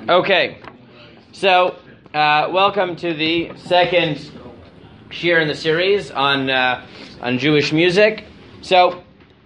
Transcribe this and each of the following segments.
Okay, so welcome to the second shir in the series on Jewish music. So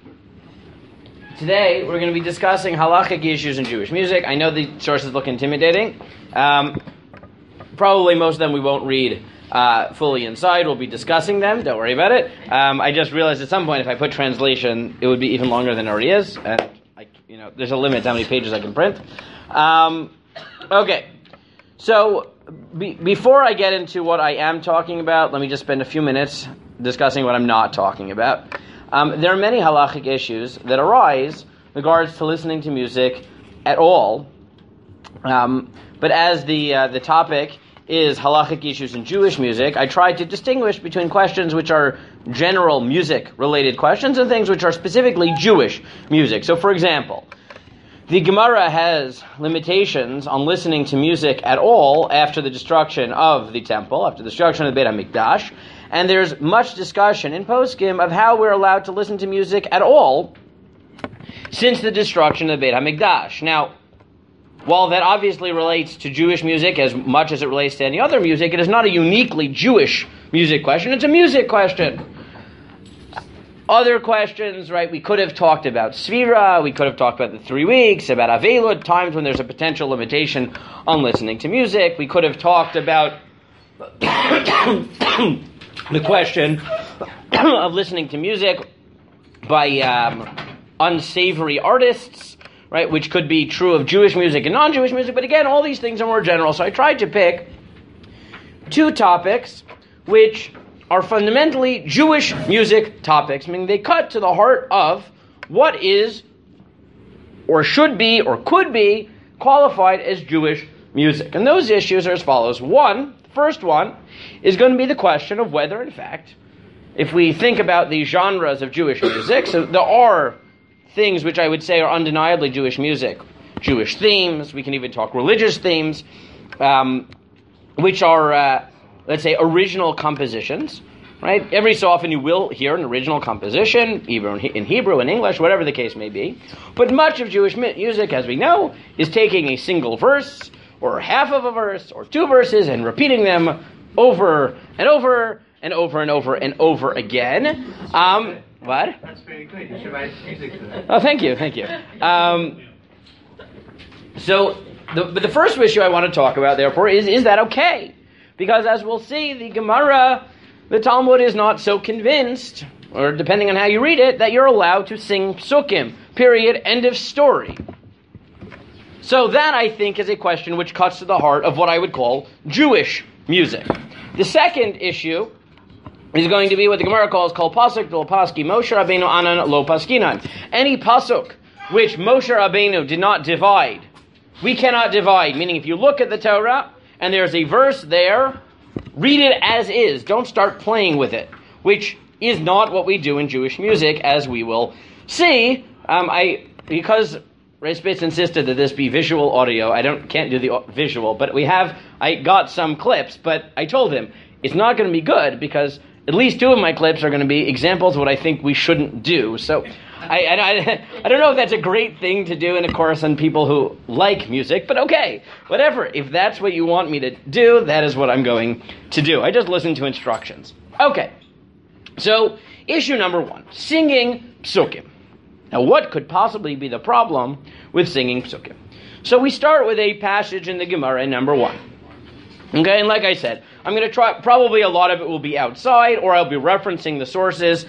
today we're going to be discussing halachic issues in Jewish music. I know the sources look intimidating. Probably most of them we won't read fully inside. We'll be discussing them. Don't worry about it. I just realized at some point if I put translation, it would be even longer than it already is, and there's a limit to how many pages I can print. Okay, so before I get into what I am talking about, let me just spend a few minutes discussing what I'm not talking about. There are many halachic issues that arise in regards to listening to music at all, but as the topic is halachic issues in Jewish music, I try to distinguish between questions which are general music-related questions and things which are specifically Jewish music. So, for example, the Gemara has limitations on listening to music at all after the destruction of the temple, after the destruction of the Beit HaMikdash, and there's much discussion in Poskim of how we're allowed to listen to music at all since the destruction of the Beit HaMikdash. Now, while that obviously relates to Jewish music as much as it relates to any other music, it is not a uniquely Jewish music question, it's a music question. Other questions, right, we could have talked about Sfira, we could have talked about the 3 weeks, about Avelud, times when there's a potential limitation on listening to music. We could have talked about the question of listening to music by unsavory artists, right, which could be true of Jewish music and non-Jewish music, but again, all these things are more general. So I tried to pick 2 topics which are fundamentally Jewish music topics, meaning they cut to the heart of what is, or should be, or could be qualified as Jewish music. And those issues are as follows. The first one, is going to be the question of whether, in fact, if we think about the genres of Jewish music, so there are things which I would say are undeniably Jewish music. Jewish themes, we can even talk religious themes, which are let's say, original compositions, right? Every so often you will hear an original composition, either in Hebrew, in English, whatever the case may be. But much of Jewish music, as we know, is taking a single verse, or half of a verse, or 2 verses, and repeating them over and over, and over and over and over again. What? That's very good. You should write music to that. Oh, thank you. So, the first issue I want to talk about, therefore, is that okay? Because as we'll see, the Gemara, the Talmud is not so convinced, or depending on how you read it, that you're allowed to sing psukim. Period. End of story. So that, I think, is a question which cuts to the heart of what I would call Jewish music. The second issue is going to be what the Gemara calls kol pasuk lo paski Moshe Rabbeinu anan lo paskinan. Any pasuk which Moshe Rabbeinu did not divide, we cannot divide. Meaning, if you look at the Torah, and there's a verse there, read it as is. Don't start playing with it, which is not what we do in Jewish music, as we will see. Because Ray Spitz insisted that this be visual audio, can't do the visual, but I got some clips, but I told him, it's not going to be good, because at least 2 of my clips are going to be examples of what I think we shouldn't do. So I don't know if that's a great thing to do in a course on people who like music, but okay, whatever. If that's what you want me to do, that is what I'm going to do. I just listen to instructions. Okay, so issue number 1, singing psukim. Now, what could possibly be the problem with singing psukim? So we start with a passage in the Gemara, number 1. Okay, and like I said, I'm going to try, probably a lot of it will be outside, or I'll be referencing the sources.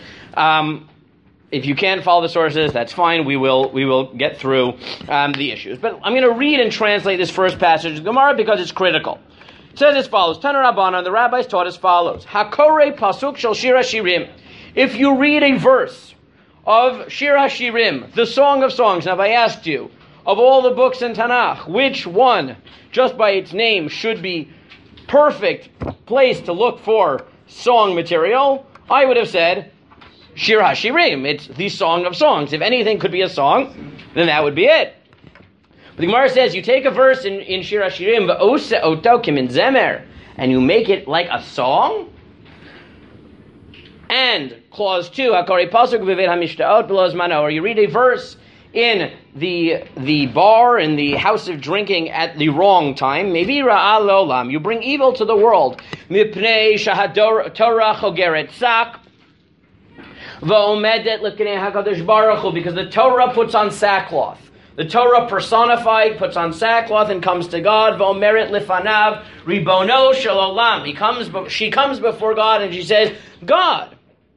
If you can't follow the sources, that's fine. We will get through the issues. But I'm going to read and translate this first passage of Gemara because it's critical. It says as follows: Tana Rabbanan, the rabbis taught as follows: Hakore pasuk shel Shir HaShirim. If you read a verse of Shir HaShirim, the Song of Songs. Now, if I asked you, of all the books in Tanakh, which one, just by its name, should be perfect place to look for song material, I would have said Shir HaShirim. It's the Song of Songs. If anything could be a song, then that would be it. But the Gemara says, you take a verse in Shir HaShirim, v'ose oto kimin zemer, and you make it like a song. And clause 2, hakari pasuk v'veit hamishtaot below zmano, or you read a verse in the bar, in the house of drinking at the wrong time. Maybe ra'al olam. You bring evil to the world. Mipnei shahador Torah chogeret sak. Va'omedet lifnei hakadosh baruch hu, because the Torah puts on sackcloth. The Torah personified puts on sackcloth and comes to God. Va'omeret lifanav ribono shel olam. She comes before God and she says, God,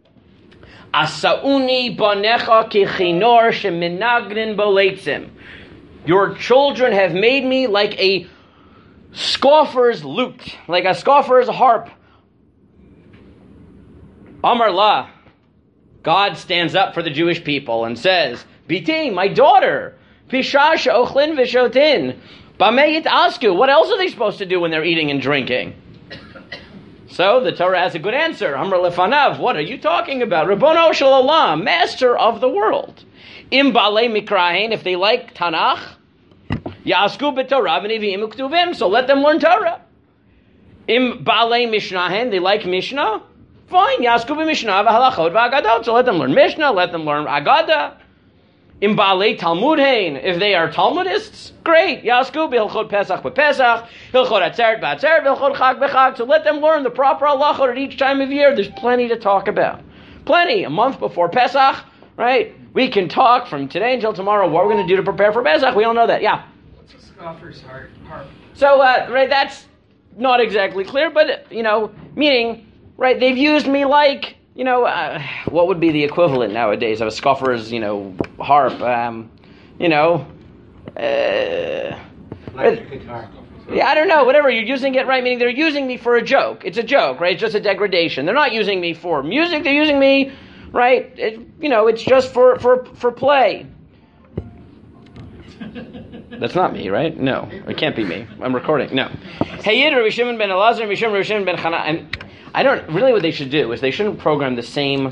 Asauni banecha kichinor sheminagrin boleitzim. Your children have made me like a scoffer's lute, like a scoffer's harp. Amar la. God stands up for the Jewish people and says, Biti, my daughter, pishash ochlin vishotin. Bameyit asku. What else are they supposed to do when they're eating and drinking? So the Torah has a good answer. Amar lefanav, what are you talking about? Ribono shel olam, master of the world. Im balei mikrahin, if they like Tanakh, yasku b'torah v'neviim u'ktuvim, so let them learn Torah. Im balei mishnahin, they like Mishnah, fine, yasku b'mishnah v'halachot v'agadot, so let them learn Mishnah, let them learn Agada. Im balei talmudhein, if they are Talmudists, great. Yasku b'hilchot Pesach b'Pesach, hilchot atzeret b'atzeret, hilchot chag b'chag. So let them learn the proper halachot at each time of year. There's plenty to talk about. Plenty. A month before Pesach, right? We can talk from today until tomorrow what we're going to do to prepare for Pesach. We all know that. Yeah. What's a scoffer's harp? So, right, that's not exactly clear, but, meaning, right, they've used me like, what would be the equivalent nowadays of a scoffer's, harp? Electric guitar. Yeah, I don't know, whatever. You're using it, right? Meaning they're using me for a joke. It's a joke, right? It's just a degradation. They're not using me for music. They're using me, right? It's just for play. That's not me, right? No, it can't be me. I'm recording. No. Hey, Rabbi Shimon ben Elazar, Rabbi Shimon ben Chana. I don't really. What they should do is they shouldn't program the same,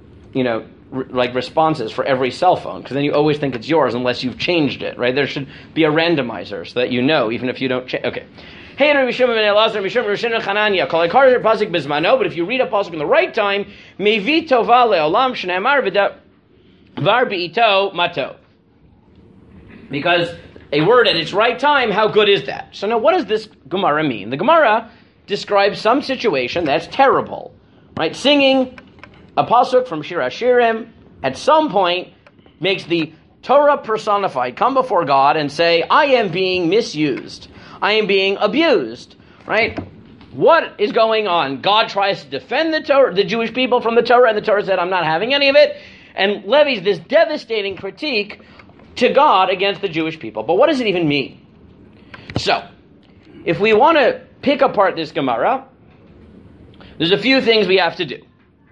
like responses for every cell phone, because then you always think it's yours unless you've changed it, right? There should be a randomizer so that even if you don't change. Okay. Hey, Rabbi Shimon ben Elazar, Rabbi Shimon ben Chananya. Kol ikar pasuk bizmano, but if you read a pasuk in the right time, mevi tova leolam shneimar var beito mato. Because a word at its right time, how good is that? So now, what does this Gemara mean? The Gemara describes some situation that's terrible, right? Singing a pasuk from Shir HaShirim at some point makes the Torah personified come before God and say, I am being misused. I am being abused, right? What is going on? God tries to defend the Torah, the Jewish people from the Torah, and the Torah said, I'm not having any of it, and levies this devastating critique to God against the Jewish people. But what does it even mean? So, if we want to pick apart this Gemara, there's a few things we have to do.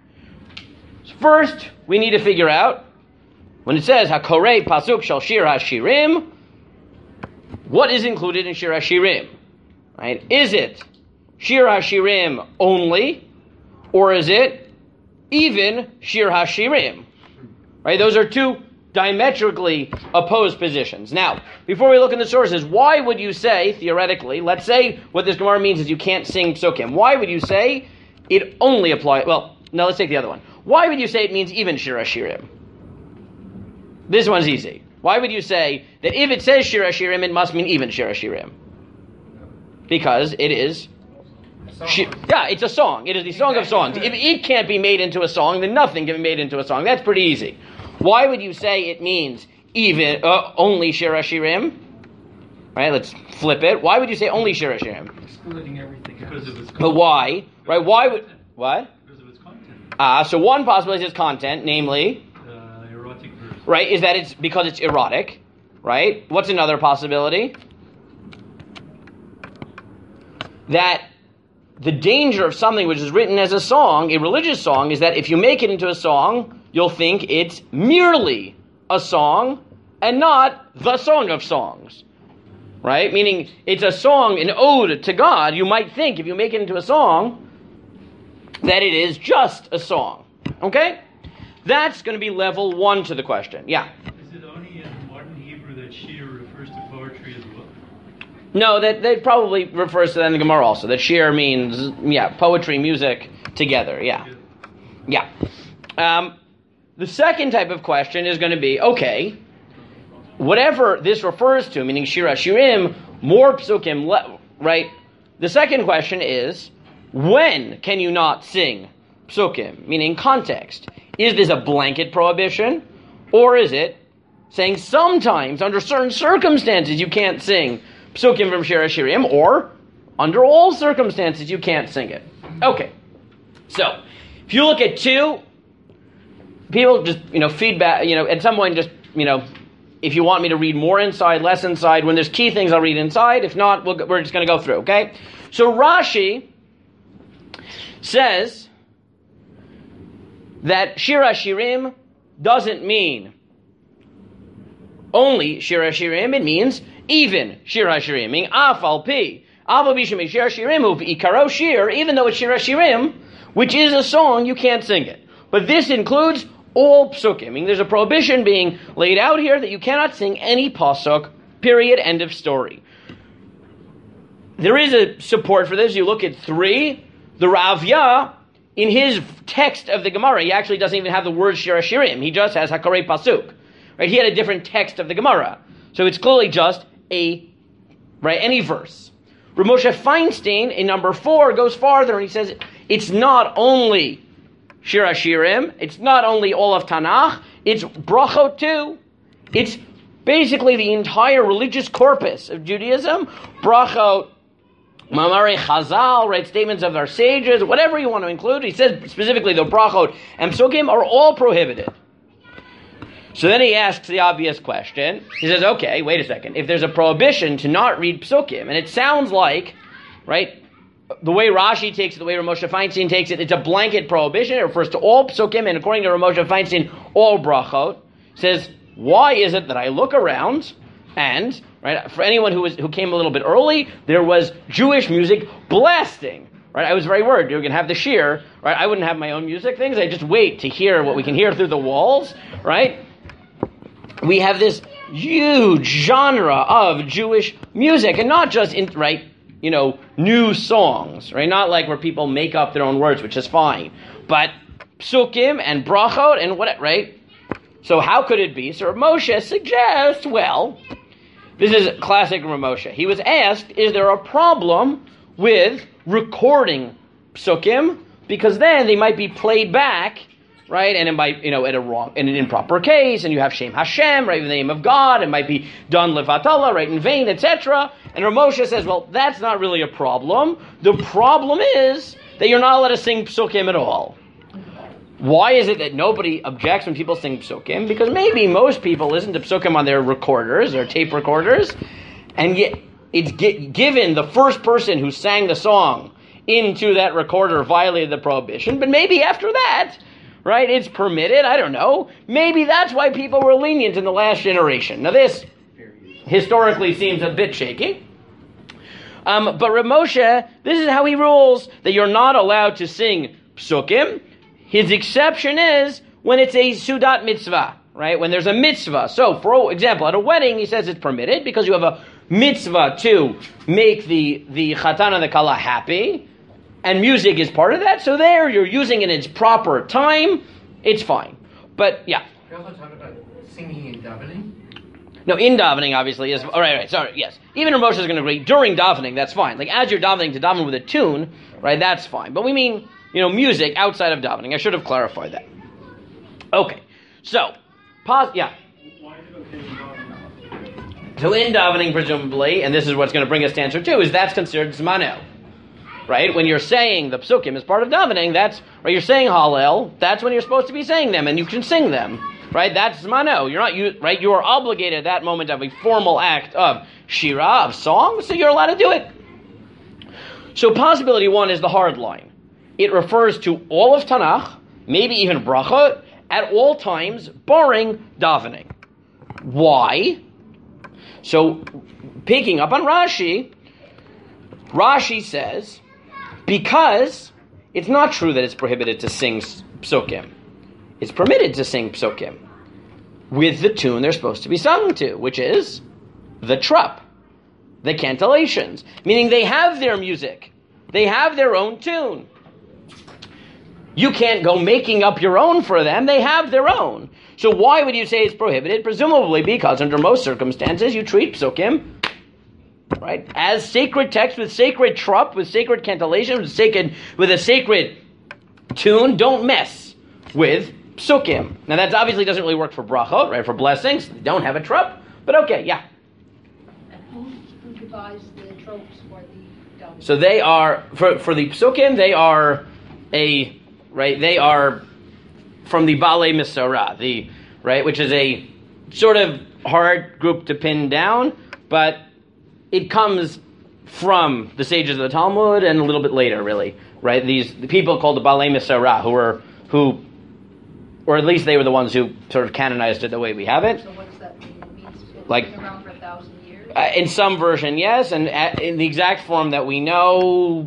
First, we need to figure out, when it says, HaKorei Pasuk Shal Shir HaShirim, what is included in Shir HaShirim? Right? Is it Shir HaShirim only, or is it even Shir HaShirim? Right? Those are two diametrically opposed positions. Now, before we look in the sources, why would you say, theoretically, let's say what this Gemara means is you can't sing psukim. Why would you say it only applies? Well, no, let's take the other one. Why would you say it means even Shir HaShirim? This one's easy. Why would you say that if it says Shir HaShirim, it must mean even Shir HaShirim? Because it is... it's a song. It is the song of songs. If it can't be made into a song, then nothing can be made into a song. That's pretty easy. Why would you say it means even only Shir HaShirim? Right, let's flip it. Why would you say only Shir HaShirim? Excluding everything. Because of its content. But why? Right, why would... What? Because of its content. So one possibility is its content, namely... erotic verse. Right, is that it's because it's erotic. Right? What's another possibility? That the danger of something which is written as a song, a religious song, is that if you make it into a song, you'll think it's merely a song and not the song of songs. Right? Meaning it's a song, an ode to God. You might think if you make it into a song that it is just a song. Okay? That's going to be level one to the question. Yeah? Is it only in modern Hebrew that shir refers to poetry as well? No, that probably refers to that in the Gemara also. That shir means, poetry, music together. Yeah. The second type of question is going to be, okay, whatever this refers to, meaning Shir HaShirim, more psukim, right? The second question is, when can you not sing psukim, meaning context? Is this a blanket prohibition, or is it saying sometimes, under certain circumstances, you can't sing psukim from Shir HaShirim, or under all circumstances, you can't sing it? Okay, so if you look at 2, people just, feedback, at some point just, if you want me to read more inside, less inside, when there's key things, I'll read inside. If not, we're just going to go through, okay? So Rashi says that Shir HaShirim doesn't mean only Shir HaShirim, it means even Shir HaShirim, meaning Afal Pi. Afal Pi Shir HaShirim, Ikaro Shir, even though it's Shir HaShirim, which is a song, you can't sing it. But this includes all psukim. I mean, there's a prohibition being laid out here that you cannot sing any pasuk, period, end of story. There is a support for this. You look at 3, the Ravya, in his text of the Gemara, he actually doesn't even have the word Shir HaShirim. He just has Hakarei Pasuk. Right? He had a different text of the Gemara. So it's clearly just any verse. Rav Moshe Feinstein, in number 4, goes farther and he says it's not only Shir HaShirim, it's not only all of Tanakh, it's brachot too. It's basically the entire religious corpus of Judaism. Brachot, Mamare Chazal, right, statements of our sages, whatever you want to include. He says specifically the brachot and psukim are all prohibited. So then he asks the obvious question. He says, okay, wait a second. If there's a prohibition to not read psukim, and it sounds like, right, the way Rashi takes it, the way Rav Moshe Feinstein takes it, it's a blanket prohibition. It refers to all psukim, and according to Rav Moshe Feinstein, all brachot. Says, why is it that I look around and, right, for anyone who came a little bit early, there was Jewish music blasting. Right, I was very worried. You're going to have the shir, right? I wouldn't have my own music things. I just wait to hear what we can hear through the walls, right? We have this huge genre of Jewish music, and not just new songs, right? Not like where people make up their own words, which is fine, but psukim and brachot and what, right? So how could it be? So Rav Moshe suggests, well, this is classic Rav Moshe. He was asked, is there a problem with recording psukim? Because then they might be played back, right? And it might, in an improper case, and you have Shem Hashem, right, in the name of God, it might be done levatala, right, in vain, etc. And Rav Moshe says, well, that's not really a problem. The problem is that you're not allowed to sing psukim at all. Why is it that nobody objects when people sing psukim? Because maybe most people listen to psukim on their recorders, their tape recorders, and yet it's given the first person who sang the song into that recorder violated the prohibition, but maybe after that, right, it's permitted, I don't know. Maybe that's why people were lenient in the last generation. Now this historically seems a bit shaky. But Rav Moshe, this is how he rules, that you're not allowed to sing psukim. His exception is when it's a sudat mitzvah, right? When there's a mitzvah. So, for example, at a wedding, he says it's permitted because you have a mitzvah to make the chatan and the kala happy, and music is part of that. So there, you're using it in its proper time. It's fine. But, yeah. We also talk about singing in davening. No, in davening, obviously, is... All right, sorry, yes. Even Rav Moshe is going to agree, during davening, that's fine. Like, as you're davening to daven with a tune, right, that's fine. But we mean, music outside of davening. I should have clarified that. Okay, so, yeah. So in davening, presumably, and this is what's going to bring us to answer 2, is that's considered zmano. Right? When you're saying the psukim as part of davening, that's, right, you're saying Hallel, that's when you're supposed to be saying them, and you can sing them. Right? That's zmano. Right? You are obligated at that moment of a formal act of shira, of song, so you're allowed to do it. So possibility 1 is the hard line. It refers to all of Tanakh, maybe even brachot, at all times, barring davening. Why? So, picking up on Rashi says, because it's not true that it's prohibited to sing psukim. It's permitted to sing psukim with the tune they're supposed to be sung to, which is the trup, the cantillations, meaning they have their music. They have their own tune. You can't go making up your own for them. They have their own. So why would you say it's prohibited? Presumably because under most circumstances you treat psukim, right, as sacred text with sacred trup, with sacred cantillation, with a sacred tune. Don't mess with psukim. Now that obviously doesn't really work for brachot, right? For blessings, they don't have a trup. But okay, yeah. Who devised the tropes for the Davening? So they are for the psukim. They are They are from the Balei Misora, which is a sort of hard group to pin down, but it comes from the sages of the Talmud and a little bit later, really, right? The people called the Balei Misora, or at least they were the ones who sort of canonized it the way we have it. So what does that mean? It means it's Like- been around for 1,000 years? In some version, yes, and in the exact form that we know,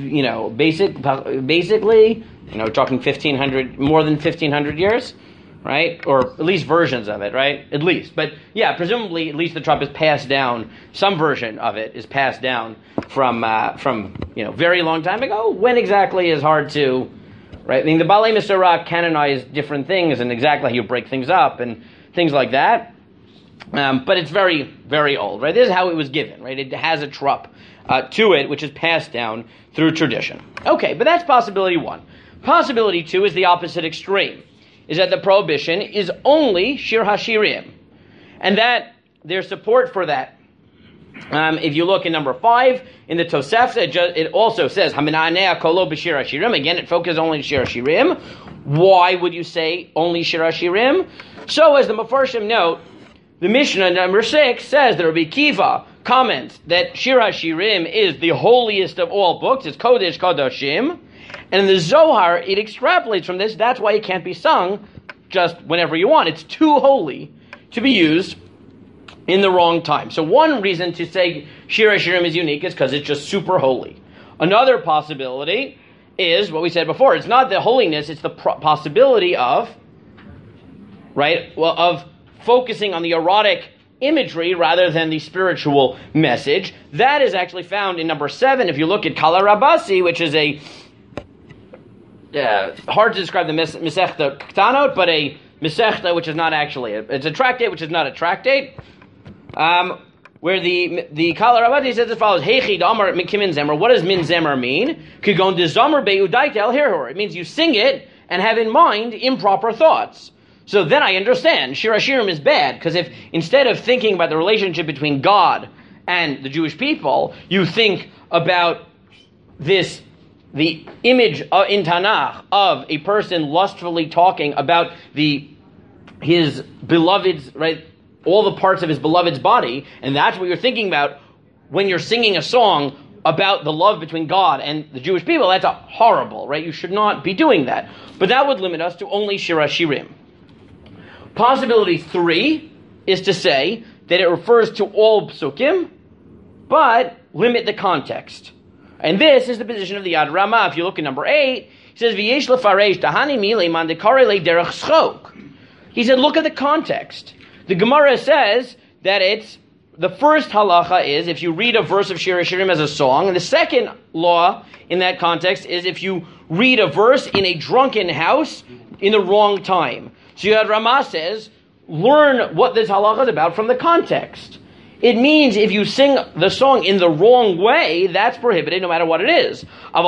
basically, talking 1,500, more than 1,500 years, right? Or at least versions of it, right? At least. But yeah, presumably at least the trup is passed down, some version of it is passed down from very long time ago. When exactly is hard to, right? I mean, the Balei Misora canonized different things and exactly how you break things up and things like that. But it's very, very old, right? This is how it was given, right? It has a trup to it, which is passed down through tradition. Okay, but that's possibility one. Possibility two is the opposite extreme, is that the prohibition is only Shir HaShirim. And that there's support for that. If you look in number 5, in the Tosefta, it also says, Hamina'anea kolo b'Shir HaShirim. Again, it focuses only on Shir HaShirim. Why would you say only Shir HaShirim? So, as the Mefarshim note, the Mishnah number 6 says that Rabbi Kiva comments that Shir HaShirim is the holiest of all books. It's Kodesh Kodashim. And in the Zohar, it extrapolates from this. That's why it can't be sung just whenever you want. It's too holy to be used in the wrong time. So one reason to say Shir HaShirim is unique is because it's just super holy. Another possibility is what we said before. It's not the holiness, it's the possibility of, of focusing on the erotic imagery rather than the spiritual message. That is actually found in number 7. If you look at Kala Rabasi, which is a hard to describe the Masechta Ktanot, but a Masechta which is not actually it's a tractate which is not a tractate. Where the Kala Rabasi says as follows: Heichi Damar Mikimin Zemer. What does Min Zemer mean? Kigon de Zomer Beudaitel Hirhor. It means you sing it and have in mind improper thoughts. So then I understand Shir HaShirim is bad, because if instead of thinking about the relationship between God and the Jewish people, you think about the image in Tanakh of a person lustfully talking about his beloved's, right, all the parts of his beloved's body, and that's what you're thinking about when you're singing a song about the love between God and the Jewish people, that's horrible, right? You should not be doing that. But that would limit us to only Shir HaShirim. Possibility 3 is to say that it refers to all psukim, but limit the context. And this is the position of the Yad Ramah. If you look at number 8, he says, V'yesh lefaresh tahani milei man dekare le derech schok. He said, look at the context. The Gemara says that the first halacha is if you read a verse of Shir HaShirim as a song, and the second law in that context is if you read a verse in a drunken house in the wrong time. So Yad Ramah says, learn what this halacha is about from the context. It means if you sing the song in the wrong way, that's prohibited no matter what it is.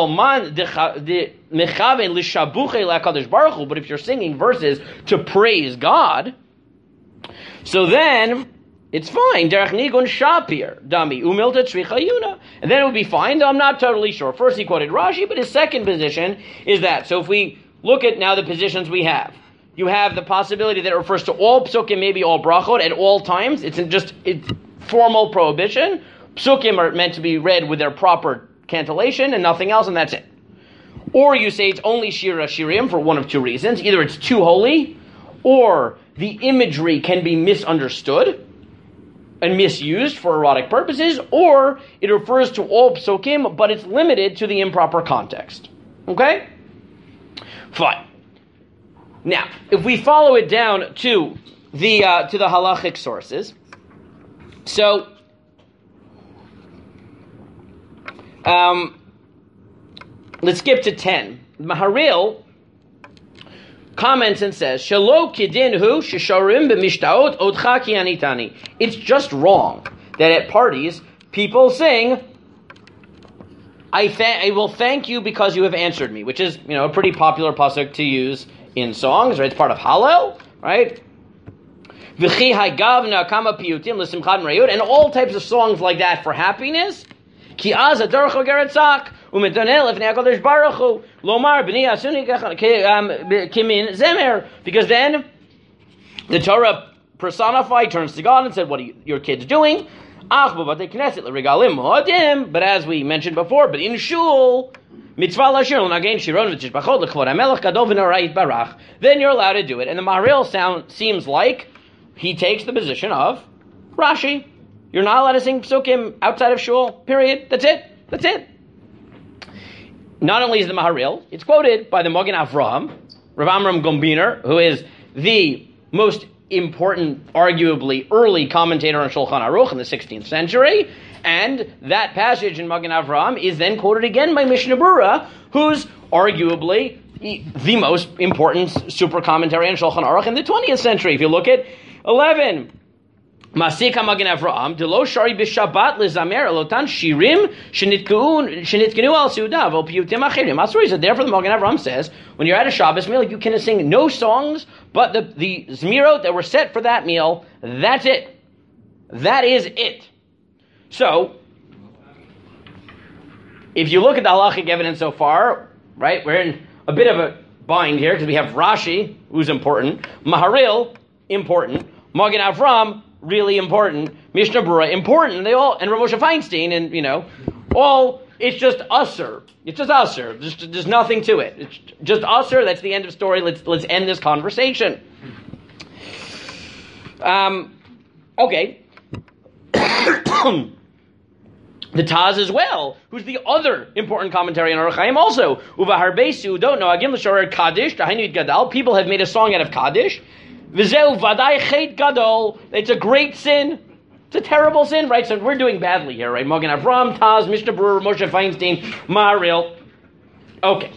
But if you're singing verses to praise God, so then it's fine. Derech nigun shapir dami umilta tzricha yuna, and then it would be fine. Though I'm not totally sure. First he quoted Rashi, but his second position is that. So if we look at now the positions we have, you have the possibility that it refers to all psukim, maybe all brachot at all times. It's formal prohibition. Psukim are meant to be read with their proper cantillation and nothing else, and that's it. Or you say it's only Shir HaShirim for one of two reasons. Either it's too holy, or the imagery can be misunderstood and misused for erotic purposes, or it refers to all psukim, but it's limited to the improper context. Okay? Fine. Now, if we follow it down to the halachic sources, so let's skip to 10. Maharil comments and says, Shelo kidin hu shisharim b'mishtaot odcha ki anitani. It's just wrong that at parties people sing, I will thank you because you have answered me, which is, a pretty popular pasuk to use in songs, right? It's part of Hallel, right? V'chi hagavna kama piyutim l'simchad m'rayut, and all types of songs like that for happiness. Ki az adarach ha'geretzach u'metonel lefnei HaKadosh Baruch Hu lomar b'ni asuni kimin zemer, because then the Torah personified, turns to God and said, what are your kids doing? But as we mentioned before, but in shul, then you're allowed to do it. And the Maharil seems like he takes the position of Rashi. You're not allowed to sing psukim outside of shul, period. That's it. Not only is the Maharil, it's quoted by the Magen Avraham, Rav Amram Gombiner, who is the most important, arguably early commentator on Shulchan Aruch in the 16th century, and that passage in Magen Avraham is then quoted again by Mishnah Berurah, who's arguably the most important super commentary on Shulchan Aruch in the 20th century. If you look at 11, Masika Magen Avraham, Delo Shari B'Shabbat Lizamer Elotan Shirim Shenitkenu Al Seudav O Piyutim Achirim. So therefore the Magen Avraham says, when you're at a Shabbos meal, you can sing no songs, but the Zmirot that were set for that meal, that's it. That is it. So, if you look at the halachic evidence so far, right, we're in a bit of a bind here, because we have Rashi, who's important, Maharil, important, Magen Avraham, really important, Mishnah Berurah, important, they all, and Rav Moshe Feinstein, and all, it's just usher. It's just usher. There's nothing to it. It's just usher. That's the end of story. Let's end this conversation. Okay. The Taz as well, who's the other important commentary on Orach Chaim also. Uva Harbesu don't know. Agim l'shorer Kaddish, Tahainu Gadal. People have made a song out of Kaddish. V'zeu vadai chet gadol. It's a great sin. It's a terrible sin, right? So we're doing badly here, right? Magen Avraham, Taz, Mishnah Berurah, Moshe Feinstein, Maharil. Okay.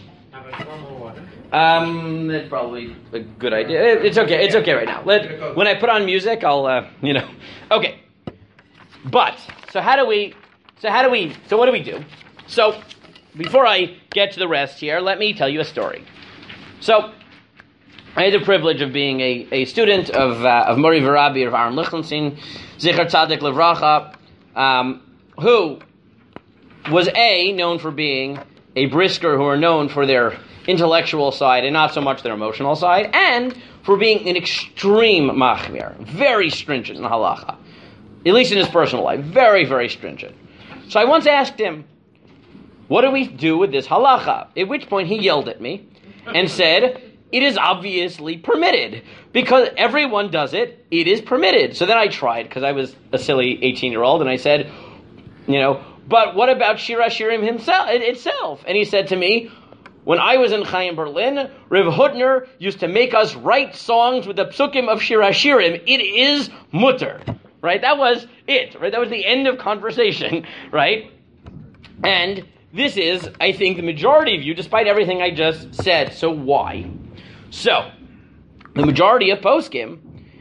That's probably a good idea. It's okay. It's okay right now. When I put on music, I'll, Okay. But so what do we do? So before I get to the rest here, let me tell you a story. So I had the privilege of being a student of Mori V'Rabbi of Aaron Lichtenstein, Zichar Tzadik Levracha, who was known for being a brisker, who are known for their intellectual side and not so much their emotional side, and for being an extreme machmir, very stringent in halacha, at least in his personal life, very, very stringent. So I once asked him, what do we do with this halacha? At which point he yelled at me and said, it is obviously permitted. Because everyone does it, it is permitted. So then I tried, because I was a silly 18-year-old, and I said, but what about Shir HaShirim itself? And he said to me, when I was in Chaim Berlin, Rav Hutner used to make us write songs with the psukim of Shir HaShirim. It is mutter. Right? That was it. Right? That was the end of conversation. Right? And this is, I think, the majority of you, despite everything I just said. So why? So, the majority of poskim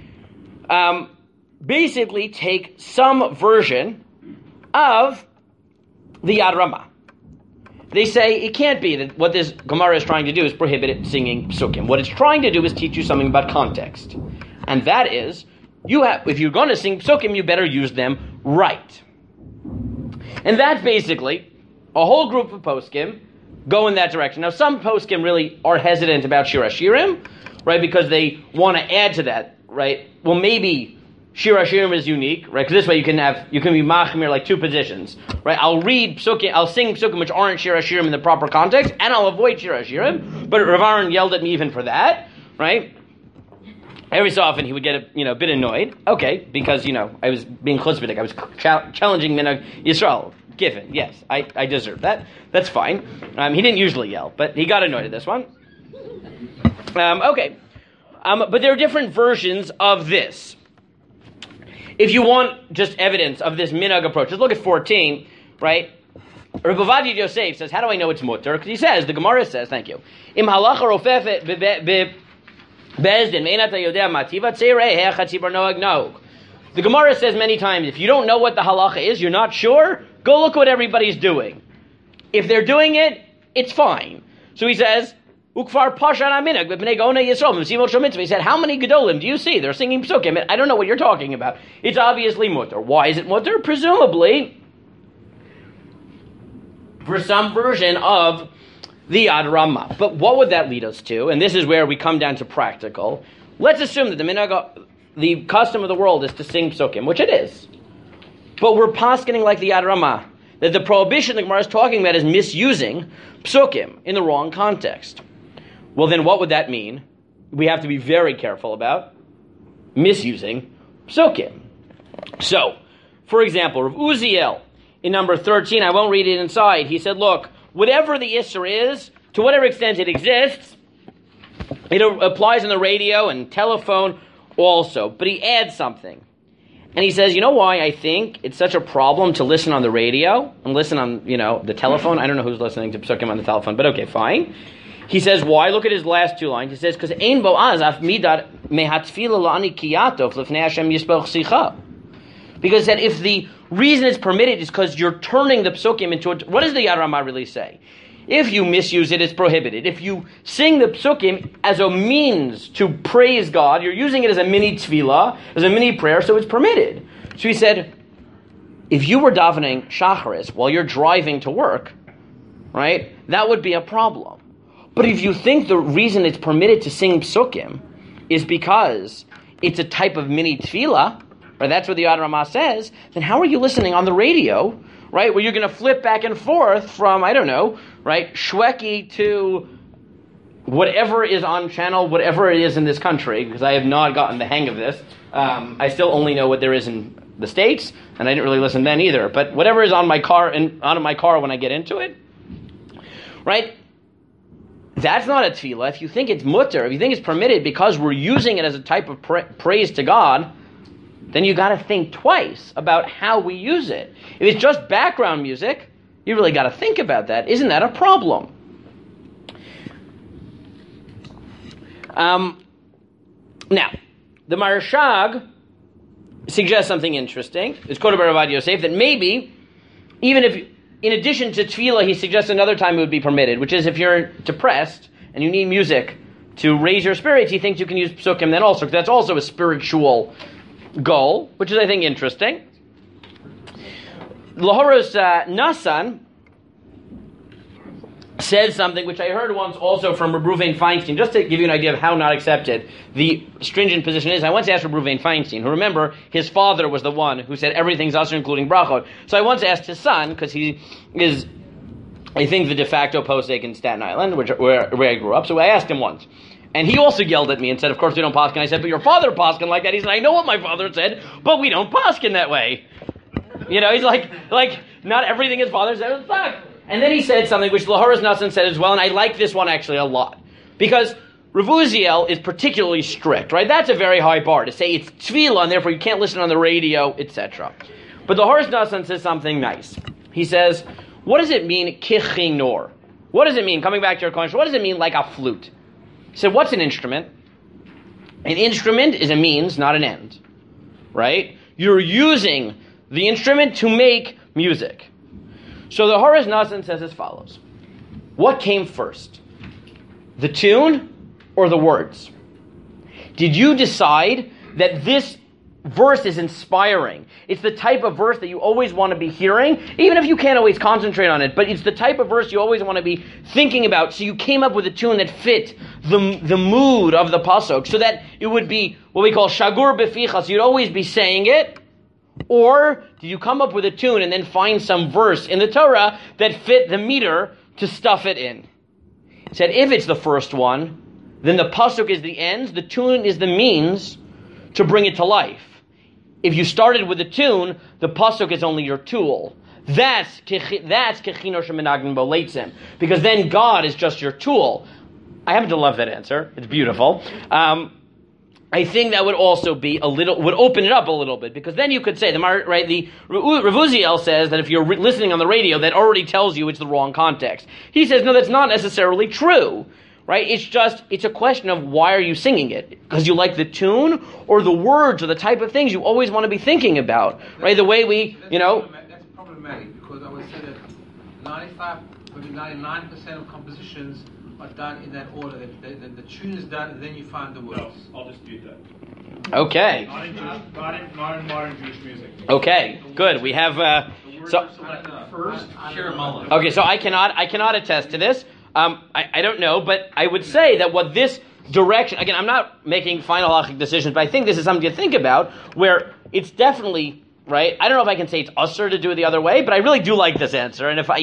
basically take some version of the Yad Ramah. They say it can't be that what this Gemara is trying to do is prohibit singing psukim. What it's trying to do is teach you something about context. And that is, if you're going to sing psukim, you better use them right. And that's basically a whole group of poskim go in that direction. Now, some poskim really are hesitant about Shir HaShirim, right, because they want to add to that, right? Well, maybe Shir HaShirim is unique, right? Because this way you can be machmir like two positions, right? I'll sing psukim which aren't Shir HaShirim in the proper context, and I'll avoid Shir HaShirim. But Rav Aaron yelled at me even for that, right? Every so often he would get a bit annoyed. Okay, because I was being chuzpahdik. I was challenging Minhag Yisrael. Given, yes, I deserve that. That's fine. He didn't usually yell, but he got annoyed at this one. Okay, but there are different versions of this. If you want just evidence of this minhag approach, just look at 14, right? Rav Ovadia Yosef says, how do I know it's mutter? Because he says, the Gemara says, thank you, Im halacha rofefet Bezdin, Meinata Yodea Mativa Tzerei Hecha Tzibor Noag Nog. The Gemara says many times, if you don't know what the halacha is, you're not sure, go look what everybody's doing. If they're doing it, it's fine. So he says, Ukfar Pashan Aminag, B'nei Gona Yisrael, M'simol Shel Mitzvah. He said, how many Gedolim do you see? They're singing psukim. I don't know what you're talking about. It's obviously mutter. Why is it mutter? Presumably, for some version of the Yad Ramah. But what would that lead us to? And this is where we come down to practical. Let's assume that the custom of the world is to sing psukim, which it is. But we're paskening like the Yad Ramah, that the prohibition the Gemara is talking about is misusing psukim in the wrong context. Well, then what would that mean? We have to be very careful about misusing psukim. So, for example, Rav Uziel, in number 13, I won't read it inside, he said, look, whatever the Isser is, to whatever extent it exists, it applies on the radio and telephone also. But he adds something. And he says, you know why I think it's such a problem to listen on the radio and listen on, the telephone? I don't know who's listening to psukim on the telephone, but okay, fine. He says, why? Look at his last two lines. He says, because ein bo az af midat mehatfila la'ani kiyatov lefnei Hashem yispoch sicha. Because that if the reason it's permitted is because you're turning the psukim into what does the Yad Ramah really say? If you misuse it, it's prohibited. If you sing the psukim as a means to praise God, you're using it as a mini tefillah, as a mini prayer, so it's permitted. So he said, if you were davening shacharis while you're driving to work, right, that would be a problem. But if you think the reason it's permitted to sing psukim is because it's a type of mini tefillah, right, that's what the Yad Ramah says, then how are you listening on the radio, right, where you're going to flip back and forth from, I don't know, right, Shweki to whatever is on channel, whatever it is in this country, because I have not gotten the hang of this. I still only know what there is in the States, and I didn't really listen then either. But whatever is on my car and out of my car when I get into it, right, that's not a tefillah. If you think it's mutter, if you think it's permitted because we're using it as a type of praise to God, then you got to think twice about how we use it. If it's just background music, you really got to think about that. Isn't that a problem? Now, the Maharshag suggests something interesting. It's quoted by Rav Yosef that maybe, even if, in addition to tefillah, he suggests another time it would be permitted, which is if you're depressed and you need music to raise your spirits, he thinks you can use psukim then also, because that's also a spiritual goal, which is, I think, interesting. Lahoros Nassan said something which I heard once also from Reb Ruvain Feinstein, just to give you an idea of how not accepted the stringent position is. I once asked Reb Ruvain Feinstein, who, remember, his father was the one who said everything's usher, including brachot. So I once asked his son, because he is, I think, the de facto posek in Staten Island, where I grew up. So I asked him once. And he also yelled at me and said, of course we don't paskin. I said, but your father paskin like that. He said, I know what my father said, but we don't paskin that way. He's like, not everything his father said was fact. And then he said something which Lahoros Nassan said as well, and I like this one actually a lot. Because Rav Uziel is particularly strict, right? That's a very high bar, to say it's tefillah, and therefore you can't listen on the radio, etc. But Lahoros Nassan says something nice. He says, what does it mean, kichinor? What does it mean, coming back to your question, what does it mean like a flute? He said, what's an instrument? An instrument is a means, not an end. Right? You're using the instrument to make music. So the Lahoros Nassan says as follows. What came first? The tune or the words? Did you decide that this verse is inspiring? It's the type of verse that you always want to be hearing, even if you can't always concentrate on it, but it's the type of verse you always want to be thinking about, so you came up with a tune that fit the mood of the pasuk, so that it would be what we call shagur beficha, so you'd always be saying it. Or did you come up with a tune and then find some verse in the Torah that fit the meter to stuff it in? He said, if it's the first one, then the pasuk is the end, the tune is the means to bring it to life. If you started with a tune, the pasuk is only your tool. That's kechinor shemenagin bo leitzim, because then God is just your tool. I happen to love that answer. It's beautiful. I think that would also be would open it up a little bit, because then you could say, the Rav Uziel says that if you're listening on the radio, that already tells you it's the wrong context. He says, no, that's not necessarily true, right? It's a question of why are you singing it? Because you like the tune or the words or the type of things you always want to be thinking about, right? The way That's problematic because I would say that 95, maybe 99% of compositions are done in that order. The tune is done and then you find the words. No, I'll dispute that. Okay. Not in modern Jewish music. Okay, good. We have, so... First, Shira Mullen. Okay, so I cannot attest to this. I don't know, but I would say that what this direction, again, I'm not making final halachic decisions, but I think this is something to think about, where it's definitely, right, I don't know if I can say it's usher to do it the other way, but I really do like this answer, and if I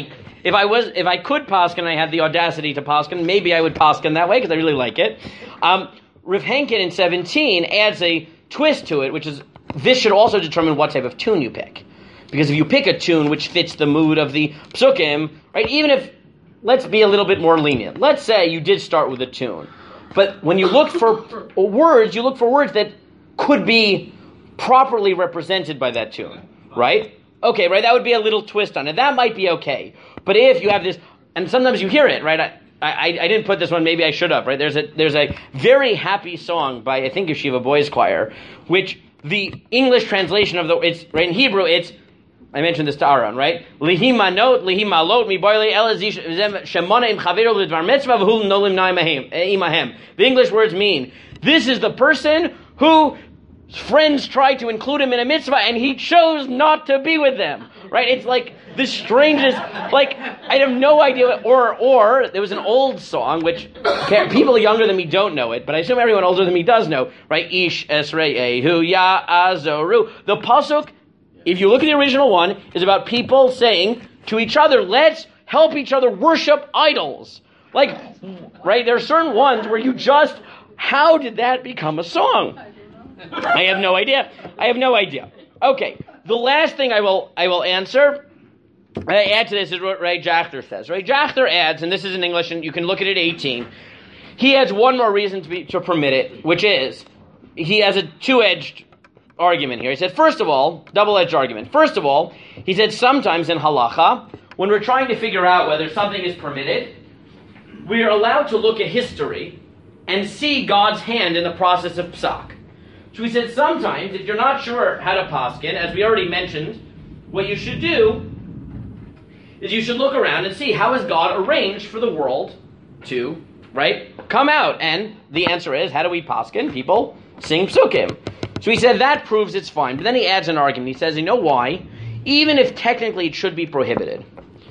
could paskin and I had the audacity to paskin, maybe I would paskin that way, because I really like it. Rav Henkin in 17 adds a twist to it, which is, this should also determine what type of tune you pick. Because if you pick a tune which fits the mood of the psukim, right, even if, let's be a little bit more lenient. Let's say you did start with a tune. But when you look for words, you look for words that could be properly represented by that tune, right? Okay, right, that would be a little twist on it. That might be okay. But if you have this, and sometimes you hear it, right, I didn't put this one, maybe I should have, right? There's a very happy song by, I think, Yeshiva Boys Choir, which the English translation of it's, right, in Hebrew, it's, I mentioned this to Aaron, right? Lihi manot, lihi malot, mi boile elazish shemona im chaveru lidvar mitzvah v'hu nolim imahem. The English words mean, this is the person whose friends tried to include him in a mitzvah and he chose not to be with them. Right? It's like the strangest, like, I have no idea, or there was an old song, which people younger than me don't know it, but I assume everyone older than me does know, right? Ish esre'ehu ya'azoru. The pasuk, if you look at the original one, is about people saying to each other, let's help each other worship idols. Like, right, there are certain ones where you just, how did that become a song? I have no idea. Okay, the last thing I will answer, I add to this is what Ray Jachter says. Ray Jachter adds, and this is in English, and you can look at it 18, he adds one more reason to permit it, which is, he has a two-edged argument here. He said, first of all, double-edged argument. First of all, he said sometimes in halacha, when we're trying to figure out whether something is permitted, we are allowed to look at history and see God's hand in the process of psak. So he said sometimes, if you're not sure how to paskin, as we already mentioned, what you should do is you should look around and see how has God arranged for the world to, right, come out. And the answer is, how do we paskin? People sing psukim. So he said that proves it's fine. But then he adds an argument. He says, you know why? Even if technically it should be prohibited.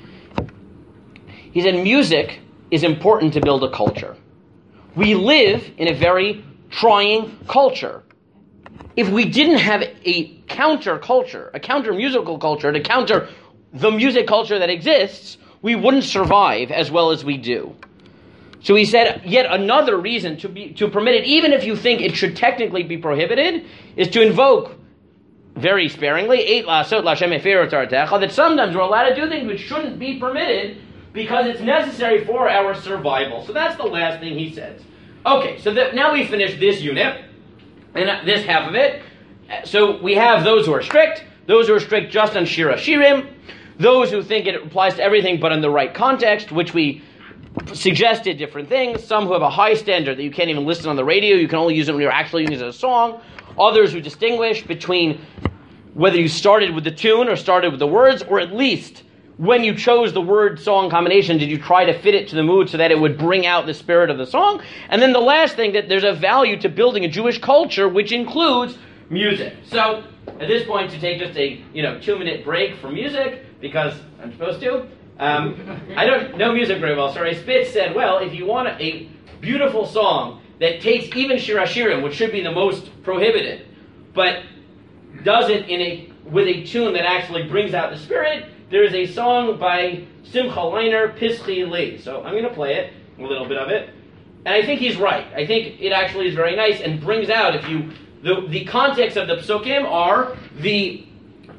He said music is important to build a culture. We live in a very trying culture. If we didn't have a counter culture, a counter musical culture to counter the music culture that exists, we wouldn't survive as well as we do. So he said, yet another reason to permit it, even if you think it should technically be prohibited, is to invoke, very sparingly, that sometimes we're allowed to do things which shouldn't be permitted because it's necessary for our survival. So that's the last thing he says. Okay, so now we finished this unit, and this half of it. So we have those who are strict just on Shira Shirim, those who think it applies to everything but in the right context, which we suggested different things. Some who have a high standard that you can't even listen on the radio, you can only use it when you're actually using it as a song. Others who distinguish between whether you started with the tune or started with the words, or at least when you chose the word-song combination, did you try to fit it to the mood so that it would bring out the spirit of the song? And then the last thing, that there's a value to building a Jewish culture, which includes music. So, at this point, to take just a 2-minute break for music, because I'm supposed to. I don't know music very well, so Ray Spitz said, well, if you want a beautiful song that takes even Shir Hashirim, which should be the most prohibited, but does it with a tune that actually brings out the spirit, there is a song by Simcha Leiner, Pischi Li. So I'm going to play it, a little bit of it. And I think he's right. I think it actually is very nice and brings out, the context of the psukim are the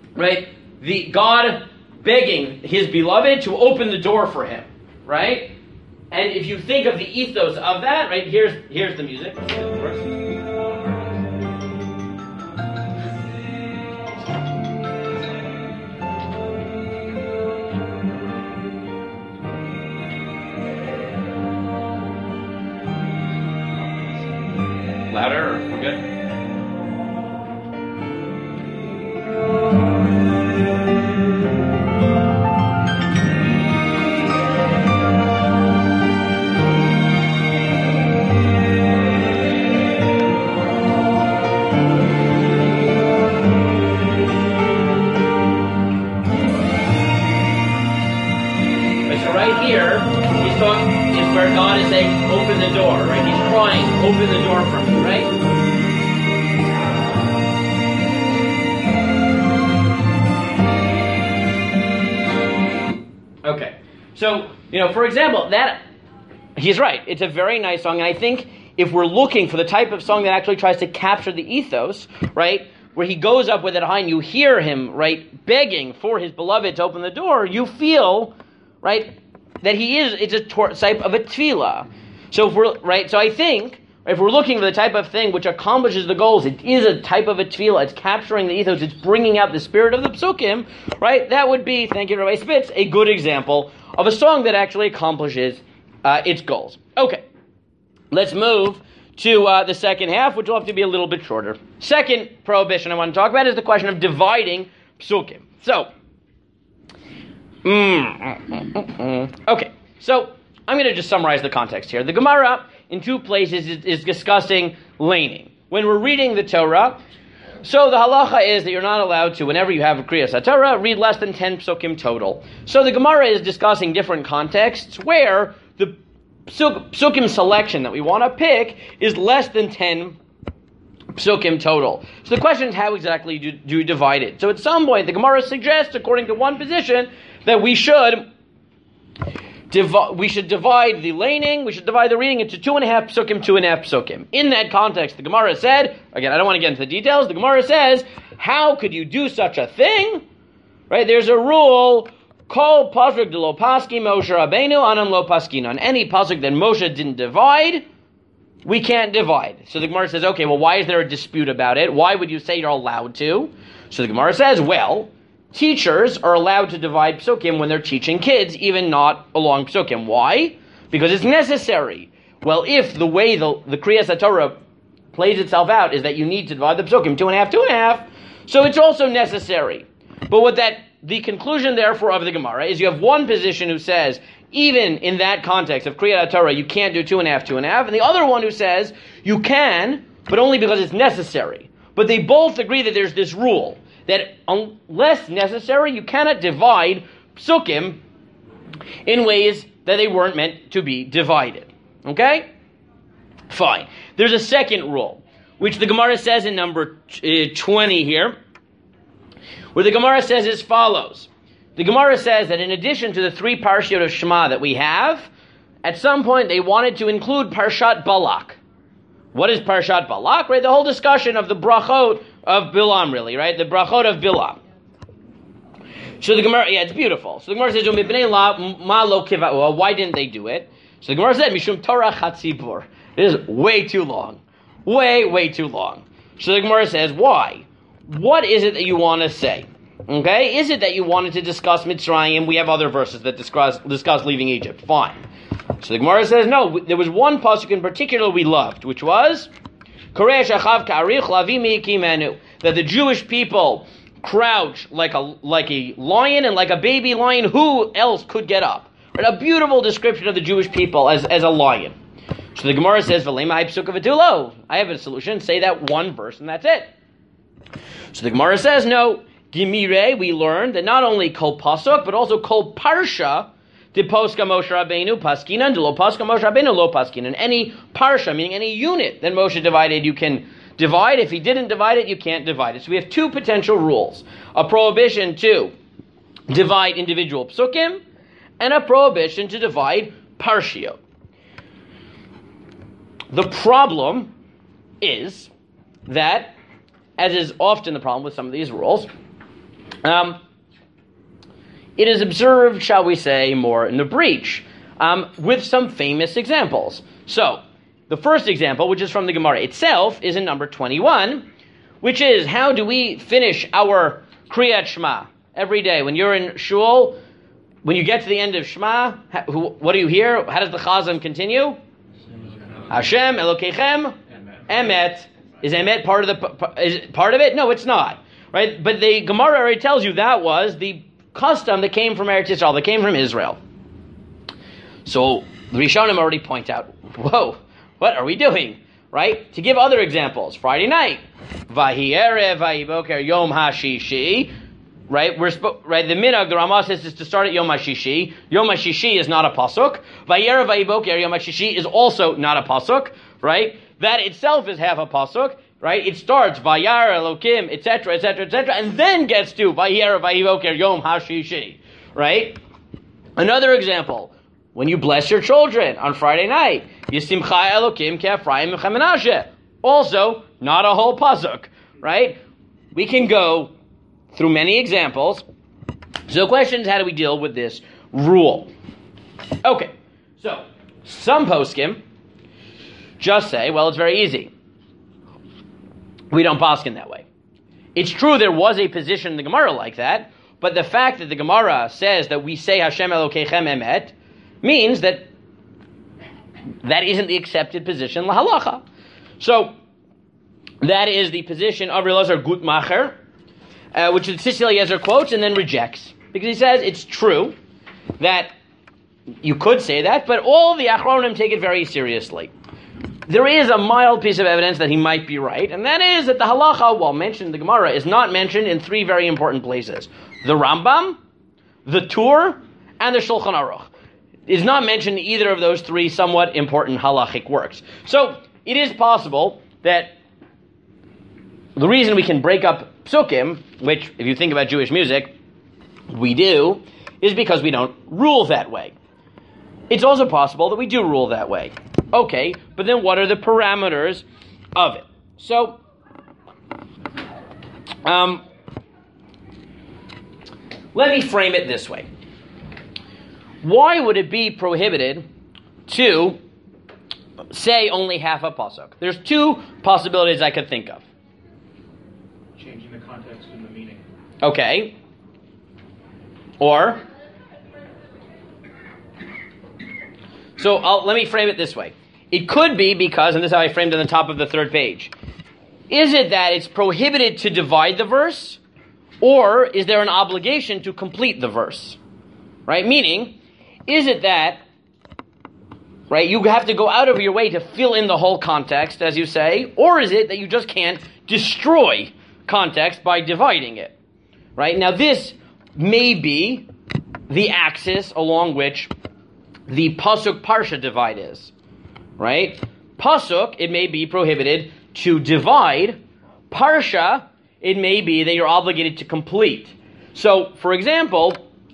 God begging his beloved to open the door for him, right? And if you think of the ethos of that, right, here's the music. We're good? Is where God is saying, open the door, right? He's crying, open the door for me, right? Okay. So, for example, that, he's right. It's a very nice song, and I think if we're looking for the type of song that actually tries to capture the ethos, right, where he goes up with it high and you hear him, right, begging for his beloved to open the door, you feel, right, that it's a type of a tefillah. So so I think if we're looking for the type of thing which accomplishes the goals, it is a type of a tefillah. It's capturing the ethos. It's bringing out the spirit of the psukim, right? That would be, thank you, Rabbi Spitz, a good example of a song that actually accomplishes its goals. Okay, let's move to the second half, which will have to be a little bit shorter. Second prohibition I want to talk about is the question of dividing psukim. So. Okay, so I'm going to just summarize the context here. The Gemara, in two places, is discussing laning. When we're reading the Torah, so the halacha is that you're not allowed to, whenever you have a Kriyas HaTorah, read less than 10 psukim total. So the Gemara is discussing different contexts where the psukim selection that we want to pick is less than 10 psukim total. So the question is, how exactly do you divide it? So at some point, the Gemara suggests, according to one position, that we should divide the laning, we should divide the reading into 2.5 psukim, 2.5 psukim. In that context, the Gemara said, again, I don't want to get into the details, the Gemara says, how could you do such a thing? Right, there's a rule, kol pasuk de lo paski Moshe Rabbeinu anan lo paskinan. Any pasuk that Moshe didn't divide, we can't divide. So the Gemara says, okay, well, why is there a dispute about it? Why would you say you're allowed to? So the Gemara says, well, teachers are allowed to divide psukim when they're teaching kids, even not along psukim. Why? Because it's necessary. Well, if the way the Kriyas HaTorah plays itself out is that you need to divide the psukim 2.5, 2.5, so it's also necessary. But the conclusion, therefore, of the Gemara is you have one position who says, even in that context of Kriyas HaTorah, you can't do 2.5, 2.5, and the other one who says you can, but only because it's necessary. But they both agree that there's this rule, that unless necessary, you cannot divide psukim in ways that they weren't meant to be divided. Okay? Fine. There's a second rule, which the Gemara says in number 20 here, where the Gemara says as follows. The Gemara says that in addition to the 3 parshiot of Shema that we have, at some point they wanted to include Parshat Balak. What is Parshat Balak? Right, the whole discussion of the brachot of Bilam, really, right? The brachot of Bilam. So the Gemara, it's beautiful. So the Gemara says, why didn't they do it? So the Gemara said, Mishum Torah Chatzibur. It is way too long. Way too long. So the Gemara says, why? What is it that you want to say? Okay? Is it that you wanted to discuss Mitzrayim? We have other verses that discuss leaving Egypt. Fine. So the Gemara says, no, there was one pasuk in particular we loved, which was that the Jewish people crouch like a lion and like a baby lion. Who else could get up? Right? A beautiful description of the Jewish people as a lion. So the Gemara says, I have a solution. Say that one verse and that's it. So the Gemara says, no, Gimire, we learned that not only kol pasuk, but also kol parsha, de poska Moshe Rabbeinu paskinan, de lo paska Moshe Rabbeinu lo paskinan. Any parsha, meaning any unit that Moshe divided, you can divide. If he didn't divide it, you can't divide it. So we have 2 potential rules. A prohibition to divide individual psukim, and a prohibition to divide parshiot. The problem is that, as is often the problem with some of these rules, it is observed, shall we say, more in the breach, with some famous examples. So, the first example, which is from the Gemara itself, is in number 21, which is, how do we finish our Kriyat Shema every day? When you're in shul, when you get to the end of Shema, what do you hear? How does the Chazan continue? Hashem Elokeichem Emet Is emet part of it? No, it's not. Right? But the Gemara already tells you that was the custom that came from Eretz Yisrael, that came from Israel. So the Rishonim already point out, whoa, what are we doing? Right? To give other examples, Friday night, Vahi erev, vahi boker, Yom HaShishi. Right? The minhag, the Ramah says, is to start at Yom HaShishi. Yom HaShishi is not a pasuk. Vahi erev, vahi boker, Yom HaShishi is also not a pasuk. Right? That itself is half a pasuk. Right? It starts Vayar Elokim, etc., etc., etc., and then gets to Vayera Vayivoker Yom HaShishi. Right? Another example, when you bless your children on Friday night, Yisimcha Elokim Ke'Ephraim Me'Menashe. Also, not a whole pasuk. Right? We can go through many examples. So the question is, how do we deal with this rule? Okay, so some poskim just say, well, it's very easy. We don't paskin that way. It's true there was a position in the Gemara like that, but the fact that the Gemara says that we say Hashem Elokeichem Emet means that that isn't the accepted position lahalacha. So that is the position of Elazar Gutmacher, which the Tzitz Eliezer quotes and then rejects, because he says it's true that you could say that, but all the Achronim take it very seriously. There is a mild piece of evidence that he might be right, and that is that the halacha, while mentioned in the Gemara, is not mentioned in three very important places. The Rambam, the Tur, and the Shulchan Aruch. It is not mentioned in either of those three somewhat important halachic works. So, it is possible that the reason we can break up psukim, which, if you think about Jewish music, we do, is because we don't rule that way. It's also possible that we do rule that way. Okay, but then what are the parameters of it? So, let me frame it this way. Why would it be prohibited to say only half a pasuk? There's two possibilities I could think of. Changing the context and the meaning. Okay. Or... So let me frame it this way. It could be because, and this is how I framed it on the top of the third page, is it that it's prohibited to divide the verse, or is there an obligation to complete the verse? Right? Meaning, is it that, right, you have to go out of your way to fill in the whole context, as you say, or is it that you just can't destroy context by dividing it? Right? Now this may be the axis along which the pasuk parsha divide is, right? Pasuk, it may be prohibited to divide. Parsha, it may be that you're obligated to complete. So, for example,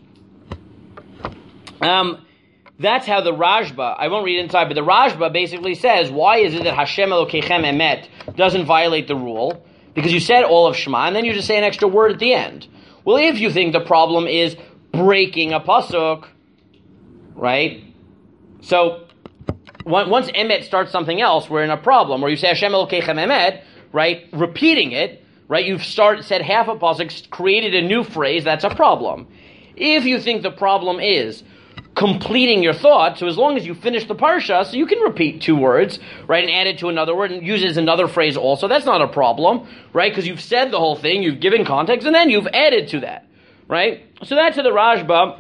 that's how the Rashba, I won't read inside, but the Rashba basically says, why is it that Hashem Elokeichem Emet doesn't violate the rule? Because you said all of Shema, and then you just say an extra word at the end. Well, if you think the problem is breaking a pasuk, right? So, once emet starts something else, we're in a problem. Or you say Hashem Elokeichem Emet, right? Repeating it, right? You've said half a pasuk, created a new phrase, that's a problem. If you think the problem is completing your thought, so as long as you finish the parsha, so you can repeat two words, right? And add it to another word and use it as another phrase also, that's not a problem, right? Because you've said the whole thing, you've given context, and then you've added to that, right? So that's how the Rashba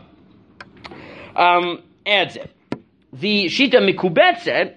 adds it. The Shita Mikubetzet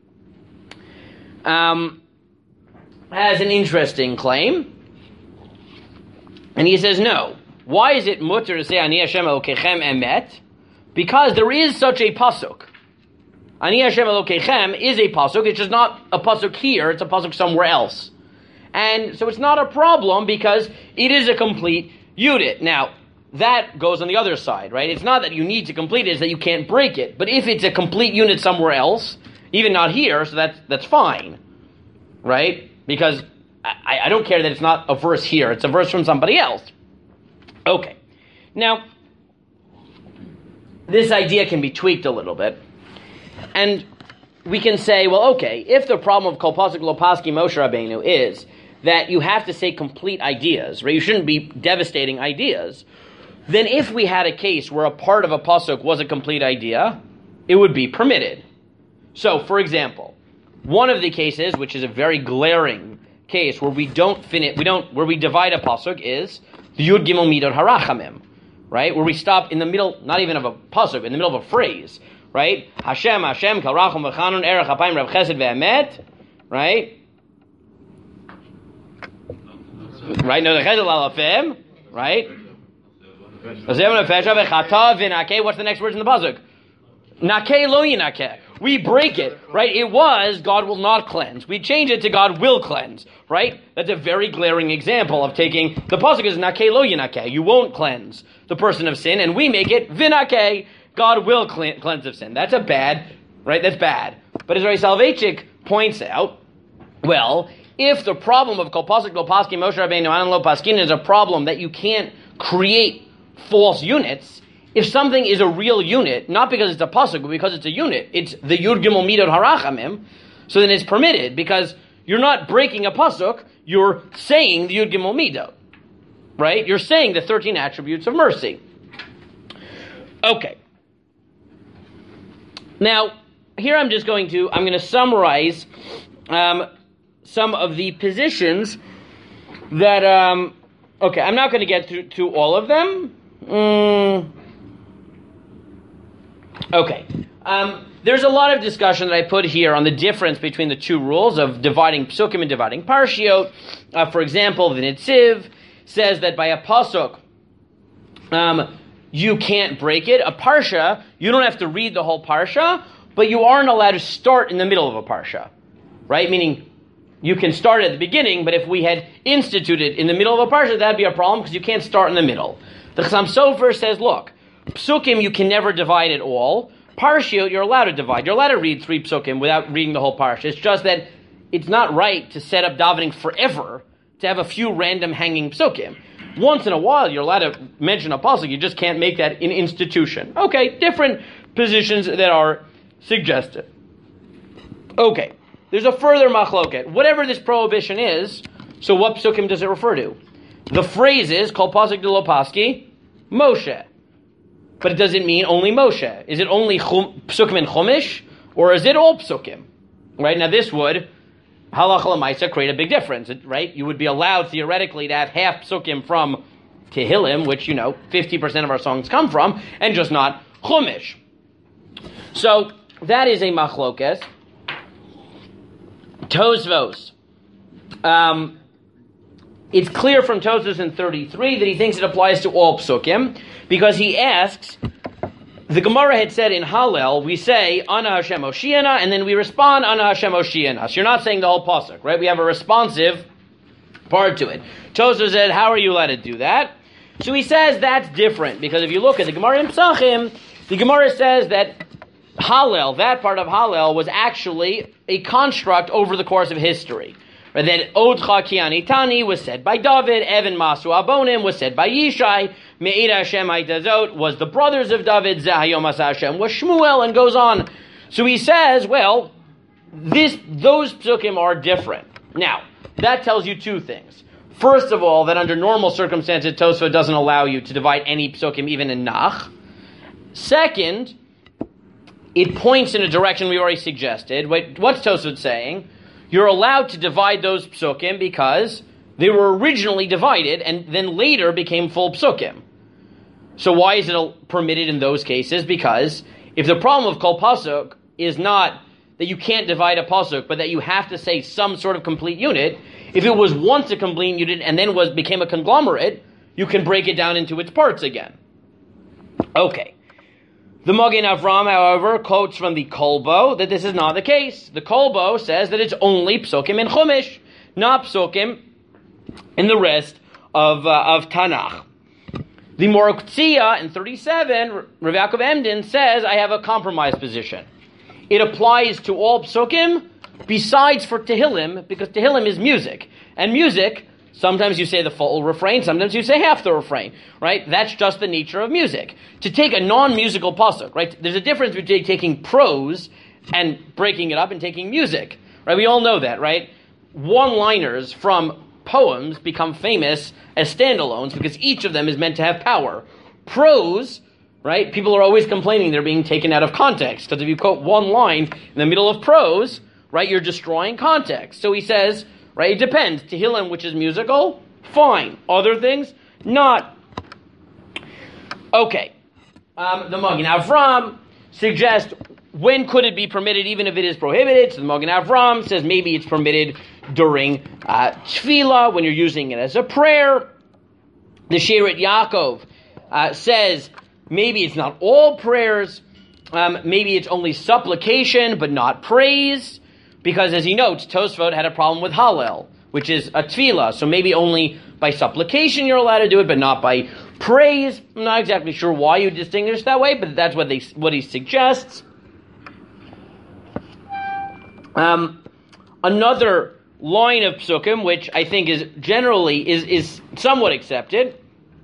has an interesting claim, and he says no. Why is it mutter to say Ani Hashem Elokeichem Emet? Because there is such a pasuk. Ani Hashem Elokeichem is a pasuk. It's just not a pasuk here. It's a pasuk somewhere else, and so it's not a problem because it is a complete unit. Now, that goes on the other side, right? It's not that you need to complete it, it's that you can't break it. But if it's a complete unit somewhere else, even not here, so that's fine, right? Because I don't care that it's not a verse here, it's a verse from somebody else. Okay. Now, this idea can be tweaked a little bit. And we can say, well, okay, if the problem of Kol Pasuk Lo Paski Moshe Rabbeinu is that you have to say complete ideas, right? You shouldn't be devastating ideas. Then if we had a case where a part of a pasuk was a complete idea, it would be permitted. So, for example, one of the cases, which is a very glaring case where we don't finish, where we divide a pasuk is the Yud Gimel Midot Harachamim, right? Where we stop in the middle, not even of a pasuk, in the middle of a phrase, right? Hashem, Hashem, Kal Rachum V'Chanun, Erech Apayim, Rav Chesed Ve'emet, right? Right? No, the Chesed Lalafim, right? What's the next words in the pasuk? Nakeh lo yinakeh. We break it, right? It was God will not cleanse. We change it to God will cleanse, right? That's a very glaring example of taking the pasuk is nakeh lo yinakeh. You won't cleanse the person of sin, and we make it vinakeh. God will cleanse of sin. That's a bad, right? That's bad. But as Ray Soloveitchik points out, well, if the problem of kol pasuk lo paskin Moshe Rabbeinu anan lo paskin is a problem that you can't create false units. If something is a real unit, not because it's a pasuk, but because it's a unit, it's the Yud Gimel Midot Harachamim, so then it's permitted, because you're not breaking a pasuk, you're saying the Yud Gimel Midot, right? You're saying the 13 attributes of mercy. Okay. Now, here I'm going to summarize some of the positions that, okay, I'm not going to get to all of them. Okay. There's a lot of discussion that I put here on the difference between the two rules of dividing psukim and dividing parshiot. For example, the Nitziv says that by a pasuk, you can't break it. A parsha, you don't have to read the whole parsha, but you aren't allowed to start in the middle of a parsha, right? Meaning, you can start at the beginning, but if we had instituted in the middle of a parsha, that'd be a problem because you can't start in the middle. The Chassam Sofer says, look, psukim you can never divide at all. Parshiot you're allowed to divide. You're allowed to read 3 psukim without reading the whole parsha. It's just that it's not right to set up davening forever to have a few random hanging psukim. Once in a while you're allowed to mention a pasuk. You just can't make that an institution. Okay, different positions that are suggested. Okay, there's a further machloket. Whatever this prohibition is, so what psukim does it refer to? The phrase is kol pasuk de lo paski Moshe. But it doesn't mean only Moshe. Is it only psukim and chumash, or is it all psukim? Right, now this would, halacha l'maisa, create a big difference, right? You would be allowed theoretically to have half psukim from Tehillim, which, 50% of our songs come from, and just not chumash. So, that is a machlokes. Tosvos. It's clear from Tosfos in 33 that he thinks it applies to all psukim, because he asks, the Gemara had said in Hallel, we say, Ana Hashem Oshiana, and then we respond, Ana Hashem Oshiana. So you're not saying the whole pasuk, right? We have a responsive part to it. Tosfos said, how are you allowed to do that? So he says that's different, because if you look at the Gemara in Pesachim, the Gemara says that Hallel, that part of Hallel, was actually a construct over the course of history. Right, that Odcha Kianitani was said by David, Evan Masu Abonim was said by Yishai, Me'ira Hashem Haitazot was the brothers of David, Zahayom Asa Hashem was Shmuel, and goes on. So he says, well, those psukim are different. Now, that tells you 2 things. First of all, that under normal circumstances, Tosfot doesn't allow you to divide any psukim, even in Nach. Second, it points in a direction we already suggested. What's Tosfot saying? You're allowed to divide those psukim because they were originally divided and then later became full psukim. So why is it permitted in those cases? Because if the problem of kol pasuk is not that you can't divide a pasuk, but that you have to say some sort of complete unit, if it was once a complete unit and then became a conglomerate, you can break it down into its parts again. Okay. The Magen Avram, however, quotes from the Kolbo that this is not the case. The Kolbo says that it's only psukim and chumash, not psukim in the rest of Tanakh. The Moroktzia in 37, Rav Yaakov Emden says, I have a compromise position. It applies to all psukim besides for Tehillim, because Tehillim is music. And music, sometimes you say the full refrain, sometimes you say half the refrain, right? That's just the nature of music. To take a non-musical pasuk, right? There's a difference between taking prose and breaking it up and taking music, right? We all know that, right? One-liners from poems become famous as standalones because each of them is meant to have power. Prose, right? People are always complaining they're being taken out of context, because if you quote one line in the middle of prose, right, you're destroying context. So he says, right? It depends. Tehillim, which is musical, fine. Other things, not. Okay. The Magen Avram suggests when could it be permitted even if it is prohibited. So the Magen Avram says maybe it's permitted during tefillah when you're using it as a prayer. The She'erit Yaakov says maybe it's not all prayers. Maybe it's only supplication but not praise. Because as he notes, Tosfot had a problem with Hallel, which is a tefillah. So maybe only by supplication you're allowed to do it, but not by praise. I'm not exactly sure why you distinguish that way, but that's what he suggests. Another line of psukim, which I think is generally is somewhat accepted,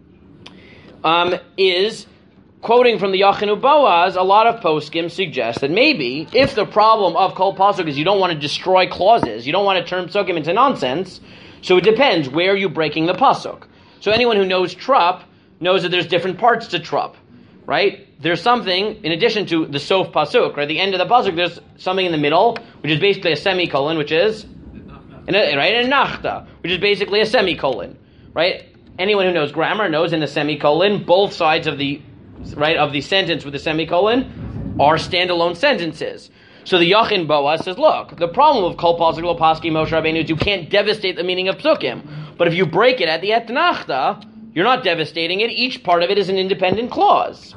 is quoting from the Yachinu Boaz. A lot of poskim suggest that maybe if the problem of kol pasuk is you don't want to destroy clauses, you don't want to turn psukim into nonsense, so it depends where you're breaking the pasuk. So anyone who knows trup knows that there's different parts to trup, right? There's something, in addition to the sof pasuk, right? The end of the pasuk, there's something in the middle, which is basically a semicolon, which is, right? And a nachta, which is basically a semicolon, right? Anyone who knows grammar knows in the semicolon, both sides of the sentence with the semicolon are standalone sentences. So the Yachin Boaz says, look, the problem of kol pasuk lo paski Moshe Rabbeinu is you can't devastate the meaning of psukim. But if you break it at the etnachta, you're not devastating it. Each part of it is an independent clause.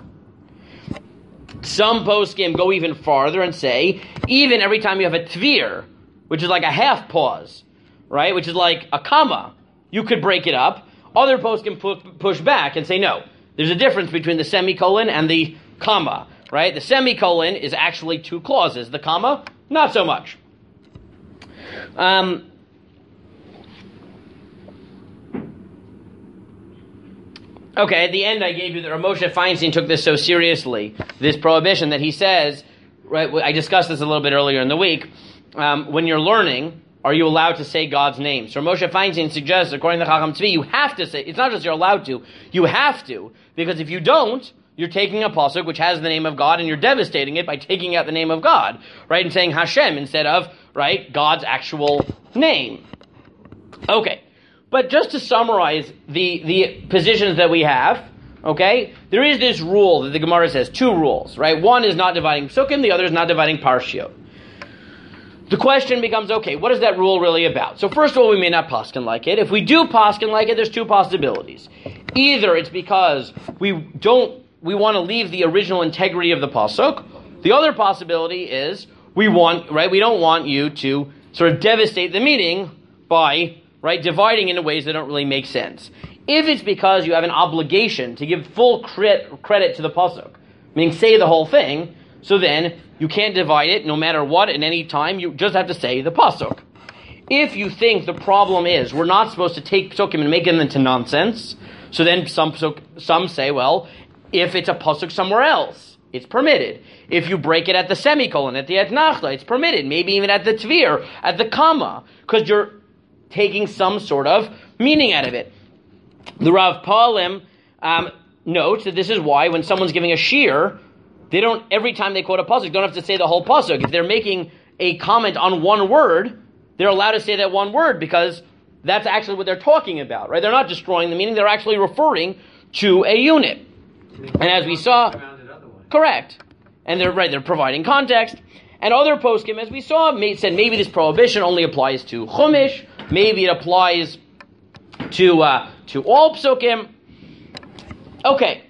Some poskim go even farther and say, even every time you have a tvir, which is like a half pause, right, which is like a comma, you could break it up. Other poskim push back and say, no, there's a difference between the semicolon and the comma, right? The semicolon is actually two clauses. The comma, not so much. Okay, at the end I gave you that Moshe Feinstein took this so seriously, this prohibition, that he says, right, I discussed this a little bit earlier in the week, when you're learning, are you allowed to say God's name? So Moshe Feinstein suggests, according to Chacham Tzvi, you have to say, it's not just you're allowed to, you have to, because if you don't, you're taking a pasuk which has the name of God and you're devastating it by taking out the name of God, right, and saying Hashem instead of, right, God's actual name. Okay. But just to summarize the positions that we have, okay, there is this rule that the Gemara says, two rules, right? One is not dividing psukim, the other is not dividing parshiot. The question becomes, okay, what is that rule really about? So first of all, we may not paskin like it. If we do paskin like it, there's two possibilities. Either it's because we want to leave the original integrity of the pasuk. The other possibility is we don't want you to sort of devastate the meaning by, right, dividing into ways that don't really make sense. If it's because you have an obligation to give full credit to the pasuk, meaning say the whole thing, so then you can't divide it no matter what at any time, you just have to say the pasuk. If you think the problem is we're not supposed to take psukim and make them into nonsense, so then some say, well, if it's a pasuk somewhere else, it's permitted. If you break it at the semicolon, at the etnachta, it's permitted. Maybe even at the tvir, at the comma, because you're taking some sort of meaning out of it. The Rav Palim notes that this is why when someone's giving a shir, they don't, every time they quote a pasuk, don't have to say the whole pasuk. If they're making a comment on one word, they're allowed to say that one word because that's actually what they're talking about, right? They're not destroying the meaning, they're actually referring to a unit. And as we saw, correct. And they're providing context. And other poskim, as we saw, said maybe this prohibition only applies to Chumash, maybe it applies to all psukim. Okay.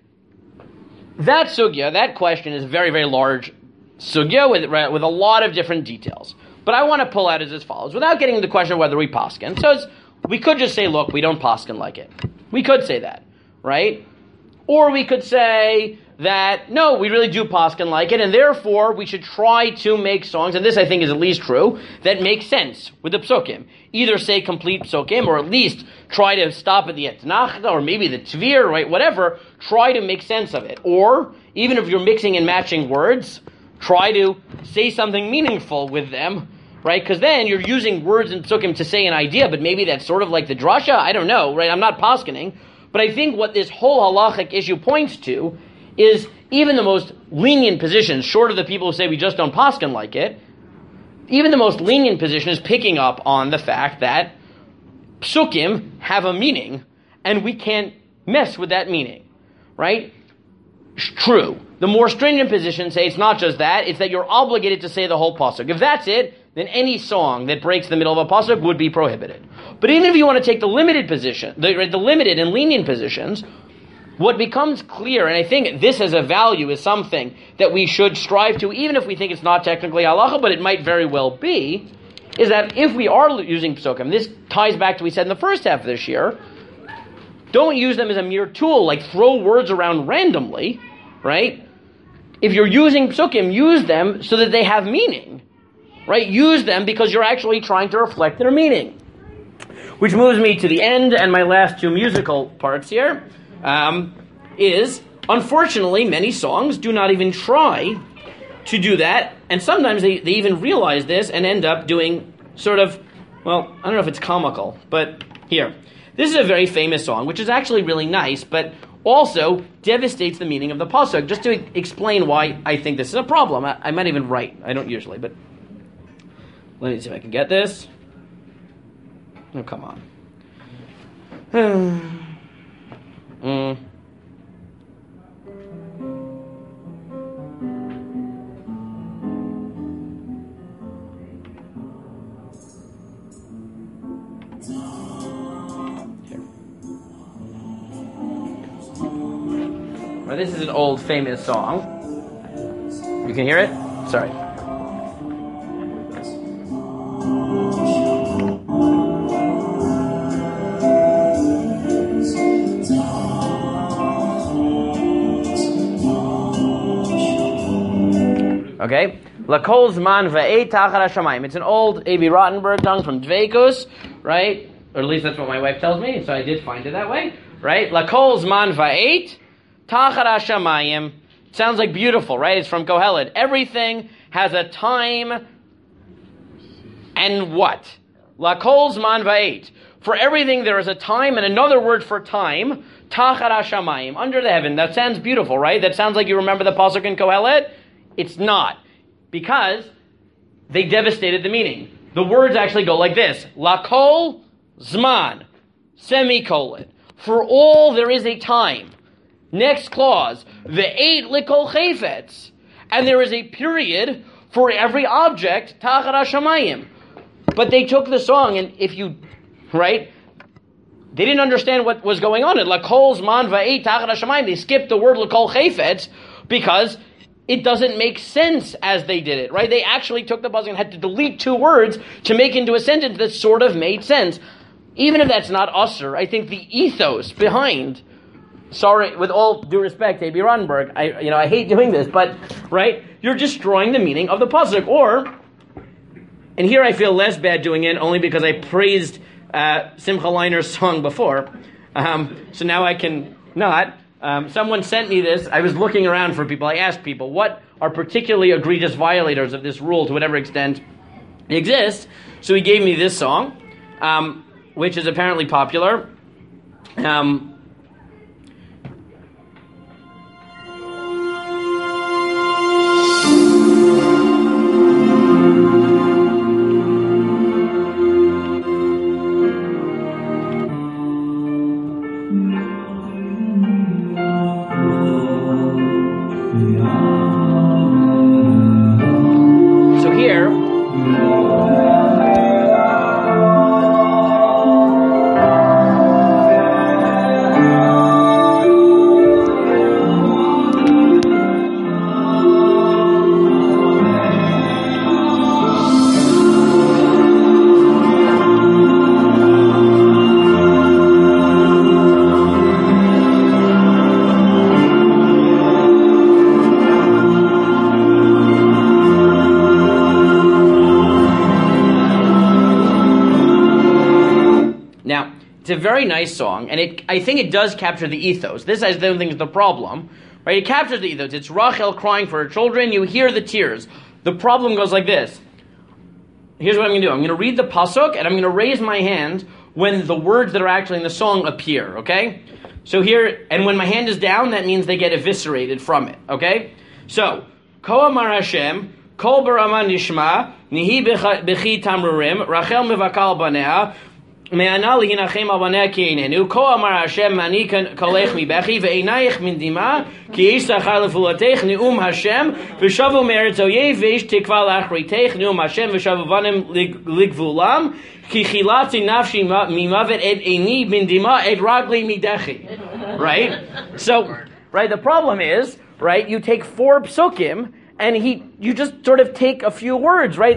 That sugya, that question is a very, very large sugya with a lot of different details. But I want to pull out as follows, without getting into the question of whether we paskin. So we could just say, look, we don't paskin like it. We could say that, right? Or we could say that, no, we really do paskin like it, and therefore we should try to make songs, and this I think is at least true, that make sense with the psukim. Either say complete psukim, or at least try to stop at the etnachta, or maybe the tvir, right, whatever, try to make sense of it. Or, even if you're mixing and matching words, try to say something meaningful with them, right, because then you're using words in psukim to say an idea, but maybe that's sort of like the drasha, I don't know, right, I'm not paskining, but I think what this whole halachic issue points to is even the most lenient positions, short of the people who say we just don't paskin like it, even the most lenient position is picking up on the fact that psukim have a meaning, and we can't mess with that meaning, right? True. The more stringent positions say it's not just that, it's that you're obligated to say the whole pasuk. If that's it, then any song that breaks the middle of a pasuk would be prohibited. But even if you want to take the limited position, the limited and lenient positions, what becomes clear, and I think this as a value is something that we should strive to, even if we think it's not technically halacha, but it might very well be, is that if we are using psukim, this ties back to what we said in the first half of this year, don't use them as a mere tool, like throw words around randomly, right? If you're using psukim, use them so that they have meaning, right? Use them because you're actually trying to reflect their meaning. Which moves me to the end and my last two musical parts here, is, unfortunately, many songs do not even try to do that, and sometimes they even realize this and end up doing sort of, well, I don't know if it's comical, but here. This is a very famous song, which is actually really nice, but also devastates the meaning of the pasuk. Just to explain why I think this is a problem. I might even write. I don't usually, but let me see if I can get this. Oh, come on. Well, this is an old famous song. You can hear it? Sorry. Okay? Lakol Zman Va'et Tachar HaShamayim. It's an old A.B. Rottenberg song from Dveikus, right? Or at least that's what my wife tells me, so I did find it that way, right? Lakol Zman Va'et Tachar HaShamayim. Sounds like beautiful, right? It's from Kohelet. Everything has a time and what? Lakol Zman Va'et. For everything there is a time, and another word for time, Tachar HaShamayim, under the heaven. That sounds beautiful, right? That sounds like you remember the pasuk in Kohelet. It's not, because they devastated the meaning. The words actually go like this: Lakol Zman, semicolon. For all there is a time. Next clause, Ve'et likol chayfetz, and there is a period for every object, Tachar HaShamayim. But they took the song, and if you, right, they didn't understand what was going on. Lakol Zman Ve'et Tachar HaShamayim. They skipped the word likol chayfetz because it doesn't make sense as they did it, right? They actually took the pasuk and had to delete two words to make into a sentence that sort of made sense. Even if that's not usher, I think the ethos behind, sorry, with all due respect, A.B. Rottenberg, I hate doing this, but, right, you're destroying the meaning of the pasuk. Or, and here I feel less bad doing it, only because I praised Simcha Leiner's song before, so now I can not. Someone sent me this. I was looking around for people. I asked people, what are particularly egregious violators of this rule to whatever extent it exists? So he gave me this song, which is apparently popular. It's a very nice song, and I think it does capture the ethos. This, I don't think, is the problem, right? It captures the ethos. It's Rachel crying for her children. You hear the tears. The problem goes like this. Here's what I'm going to do. I'm going to read the pasuk, and I'm going to raise my hand when the words that are actually in the song appear, okay? So here, and when my hand is down, that means they get eviscerated from it, okay? So, Ko Amar Hashem, Kol barama nishma, nihi b'chi tamrurim, Rachel mevakal banea, me'ana lihinachem al banea ki einenu, ko amar Hashem mani kolech mibechi, ve'einayich min dima, ki ish zachar lefulatech, ne'um Hashem, v'shavu me'eretz oyev, v'ish tikva lachritech, ne'um Hashem, v'shavu vanim ligvulam, ki chilatzi nafshi mimavet et eini min dima et ragli midechi. Right? So, right, the problem is, right, you take 4 psukim, and you just sort of take a few words, right?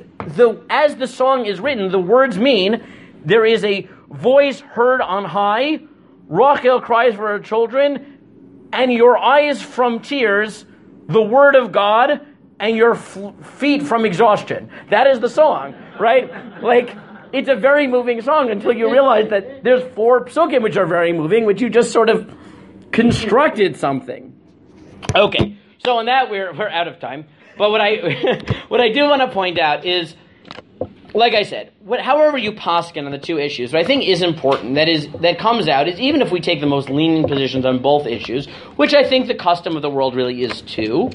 As the song is written, the words mean there is a voice heard on high, Rachel cries for her children, and your eyes from tears, the word of God, and your feet from exhaustion. That is the song, right? Like, it's a very moving song until you realize that there's 4 psukim which are very moving, which you just sort of constructed something. Okay. So on that, we're out of time. But what I do want to point out is, like I said, however you poskin on the 2 issues, what I think is important, that comes out, is even if we take the most lenient positions on both issues, which I think the custom of the world really is too,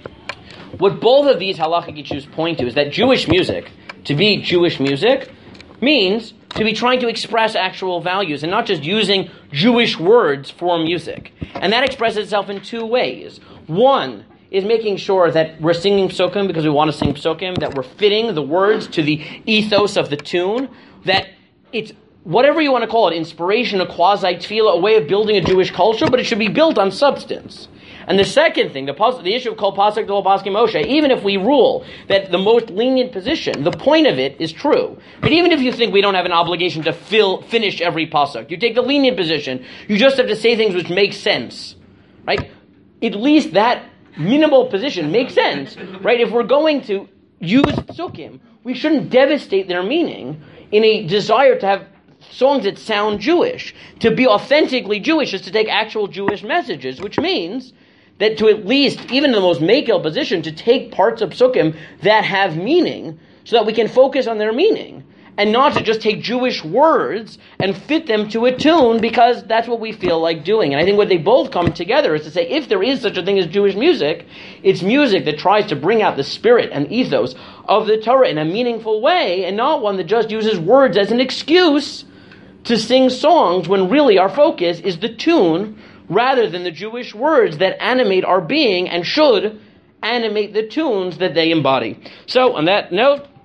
what both of these halachic issues point to is that Jewish music, to be Jewish music, means to be trying to express actual values and not just using Jewish words for music. And that expresses itself in 2 ways. One is making sure that we're singing psukim because we want to sing psukim, that we're fitting the words to the ethos of the tune, that it's whatever you want to call it, inspiration, a quasi-tefillah, a way of building a Jewish culture, but it should be built on substance. And the second thing, the issue of kol pasuk delo paskim Moshe, even if we rule that the most lenient position, the point of it is true. But even if you think we don't have an obligation to finish every pasuk, you take the lenient position, you just have to say things which make sense, right? At least that minimal position makes sense, right? If we're going to use psukim, we shouldn't devastate their meaning in a desire to have songs that sound Jewish. To be authentically Jewish is to take actual Jewish messages, which means that to at least, even in the most makil position, to take parts of psukim that have meaning so that we can focus on their meaning and not to just take Jewish words and fit them to a tune because that's what we feel like doing. And I think what they both come together is to say, if there is such a thing as Jewish music, it's music that tries to bring out the spirit and ethos of the Torah in a meaningful way and not one that just uses words as an excuse to sing songs when really our focus is the tune rather than the Jewish words that animate our being and should animate the tunes that they embody. So, on that note,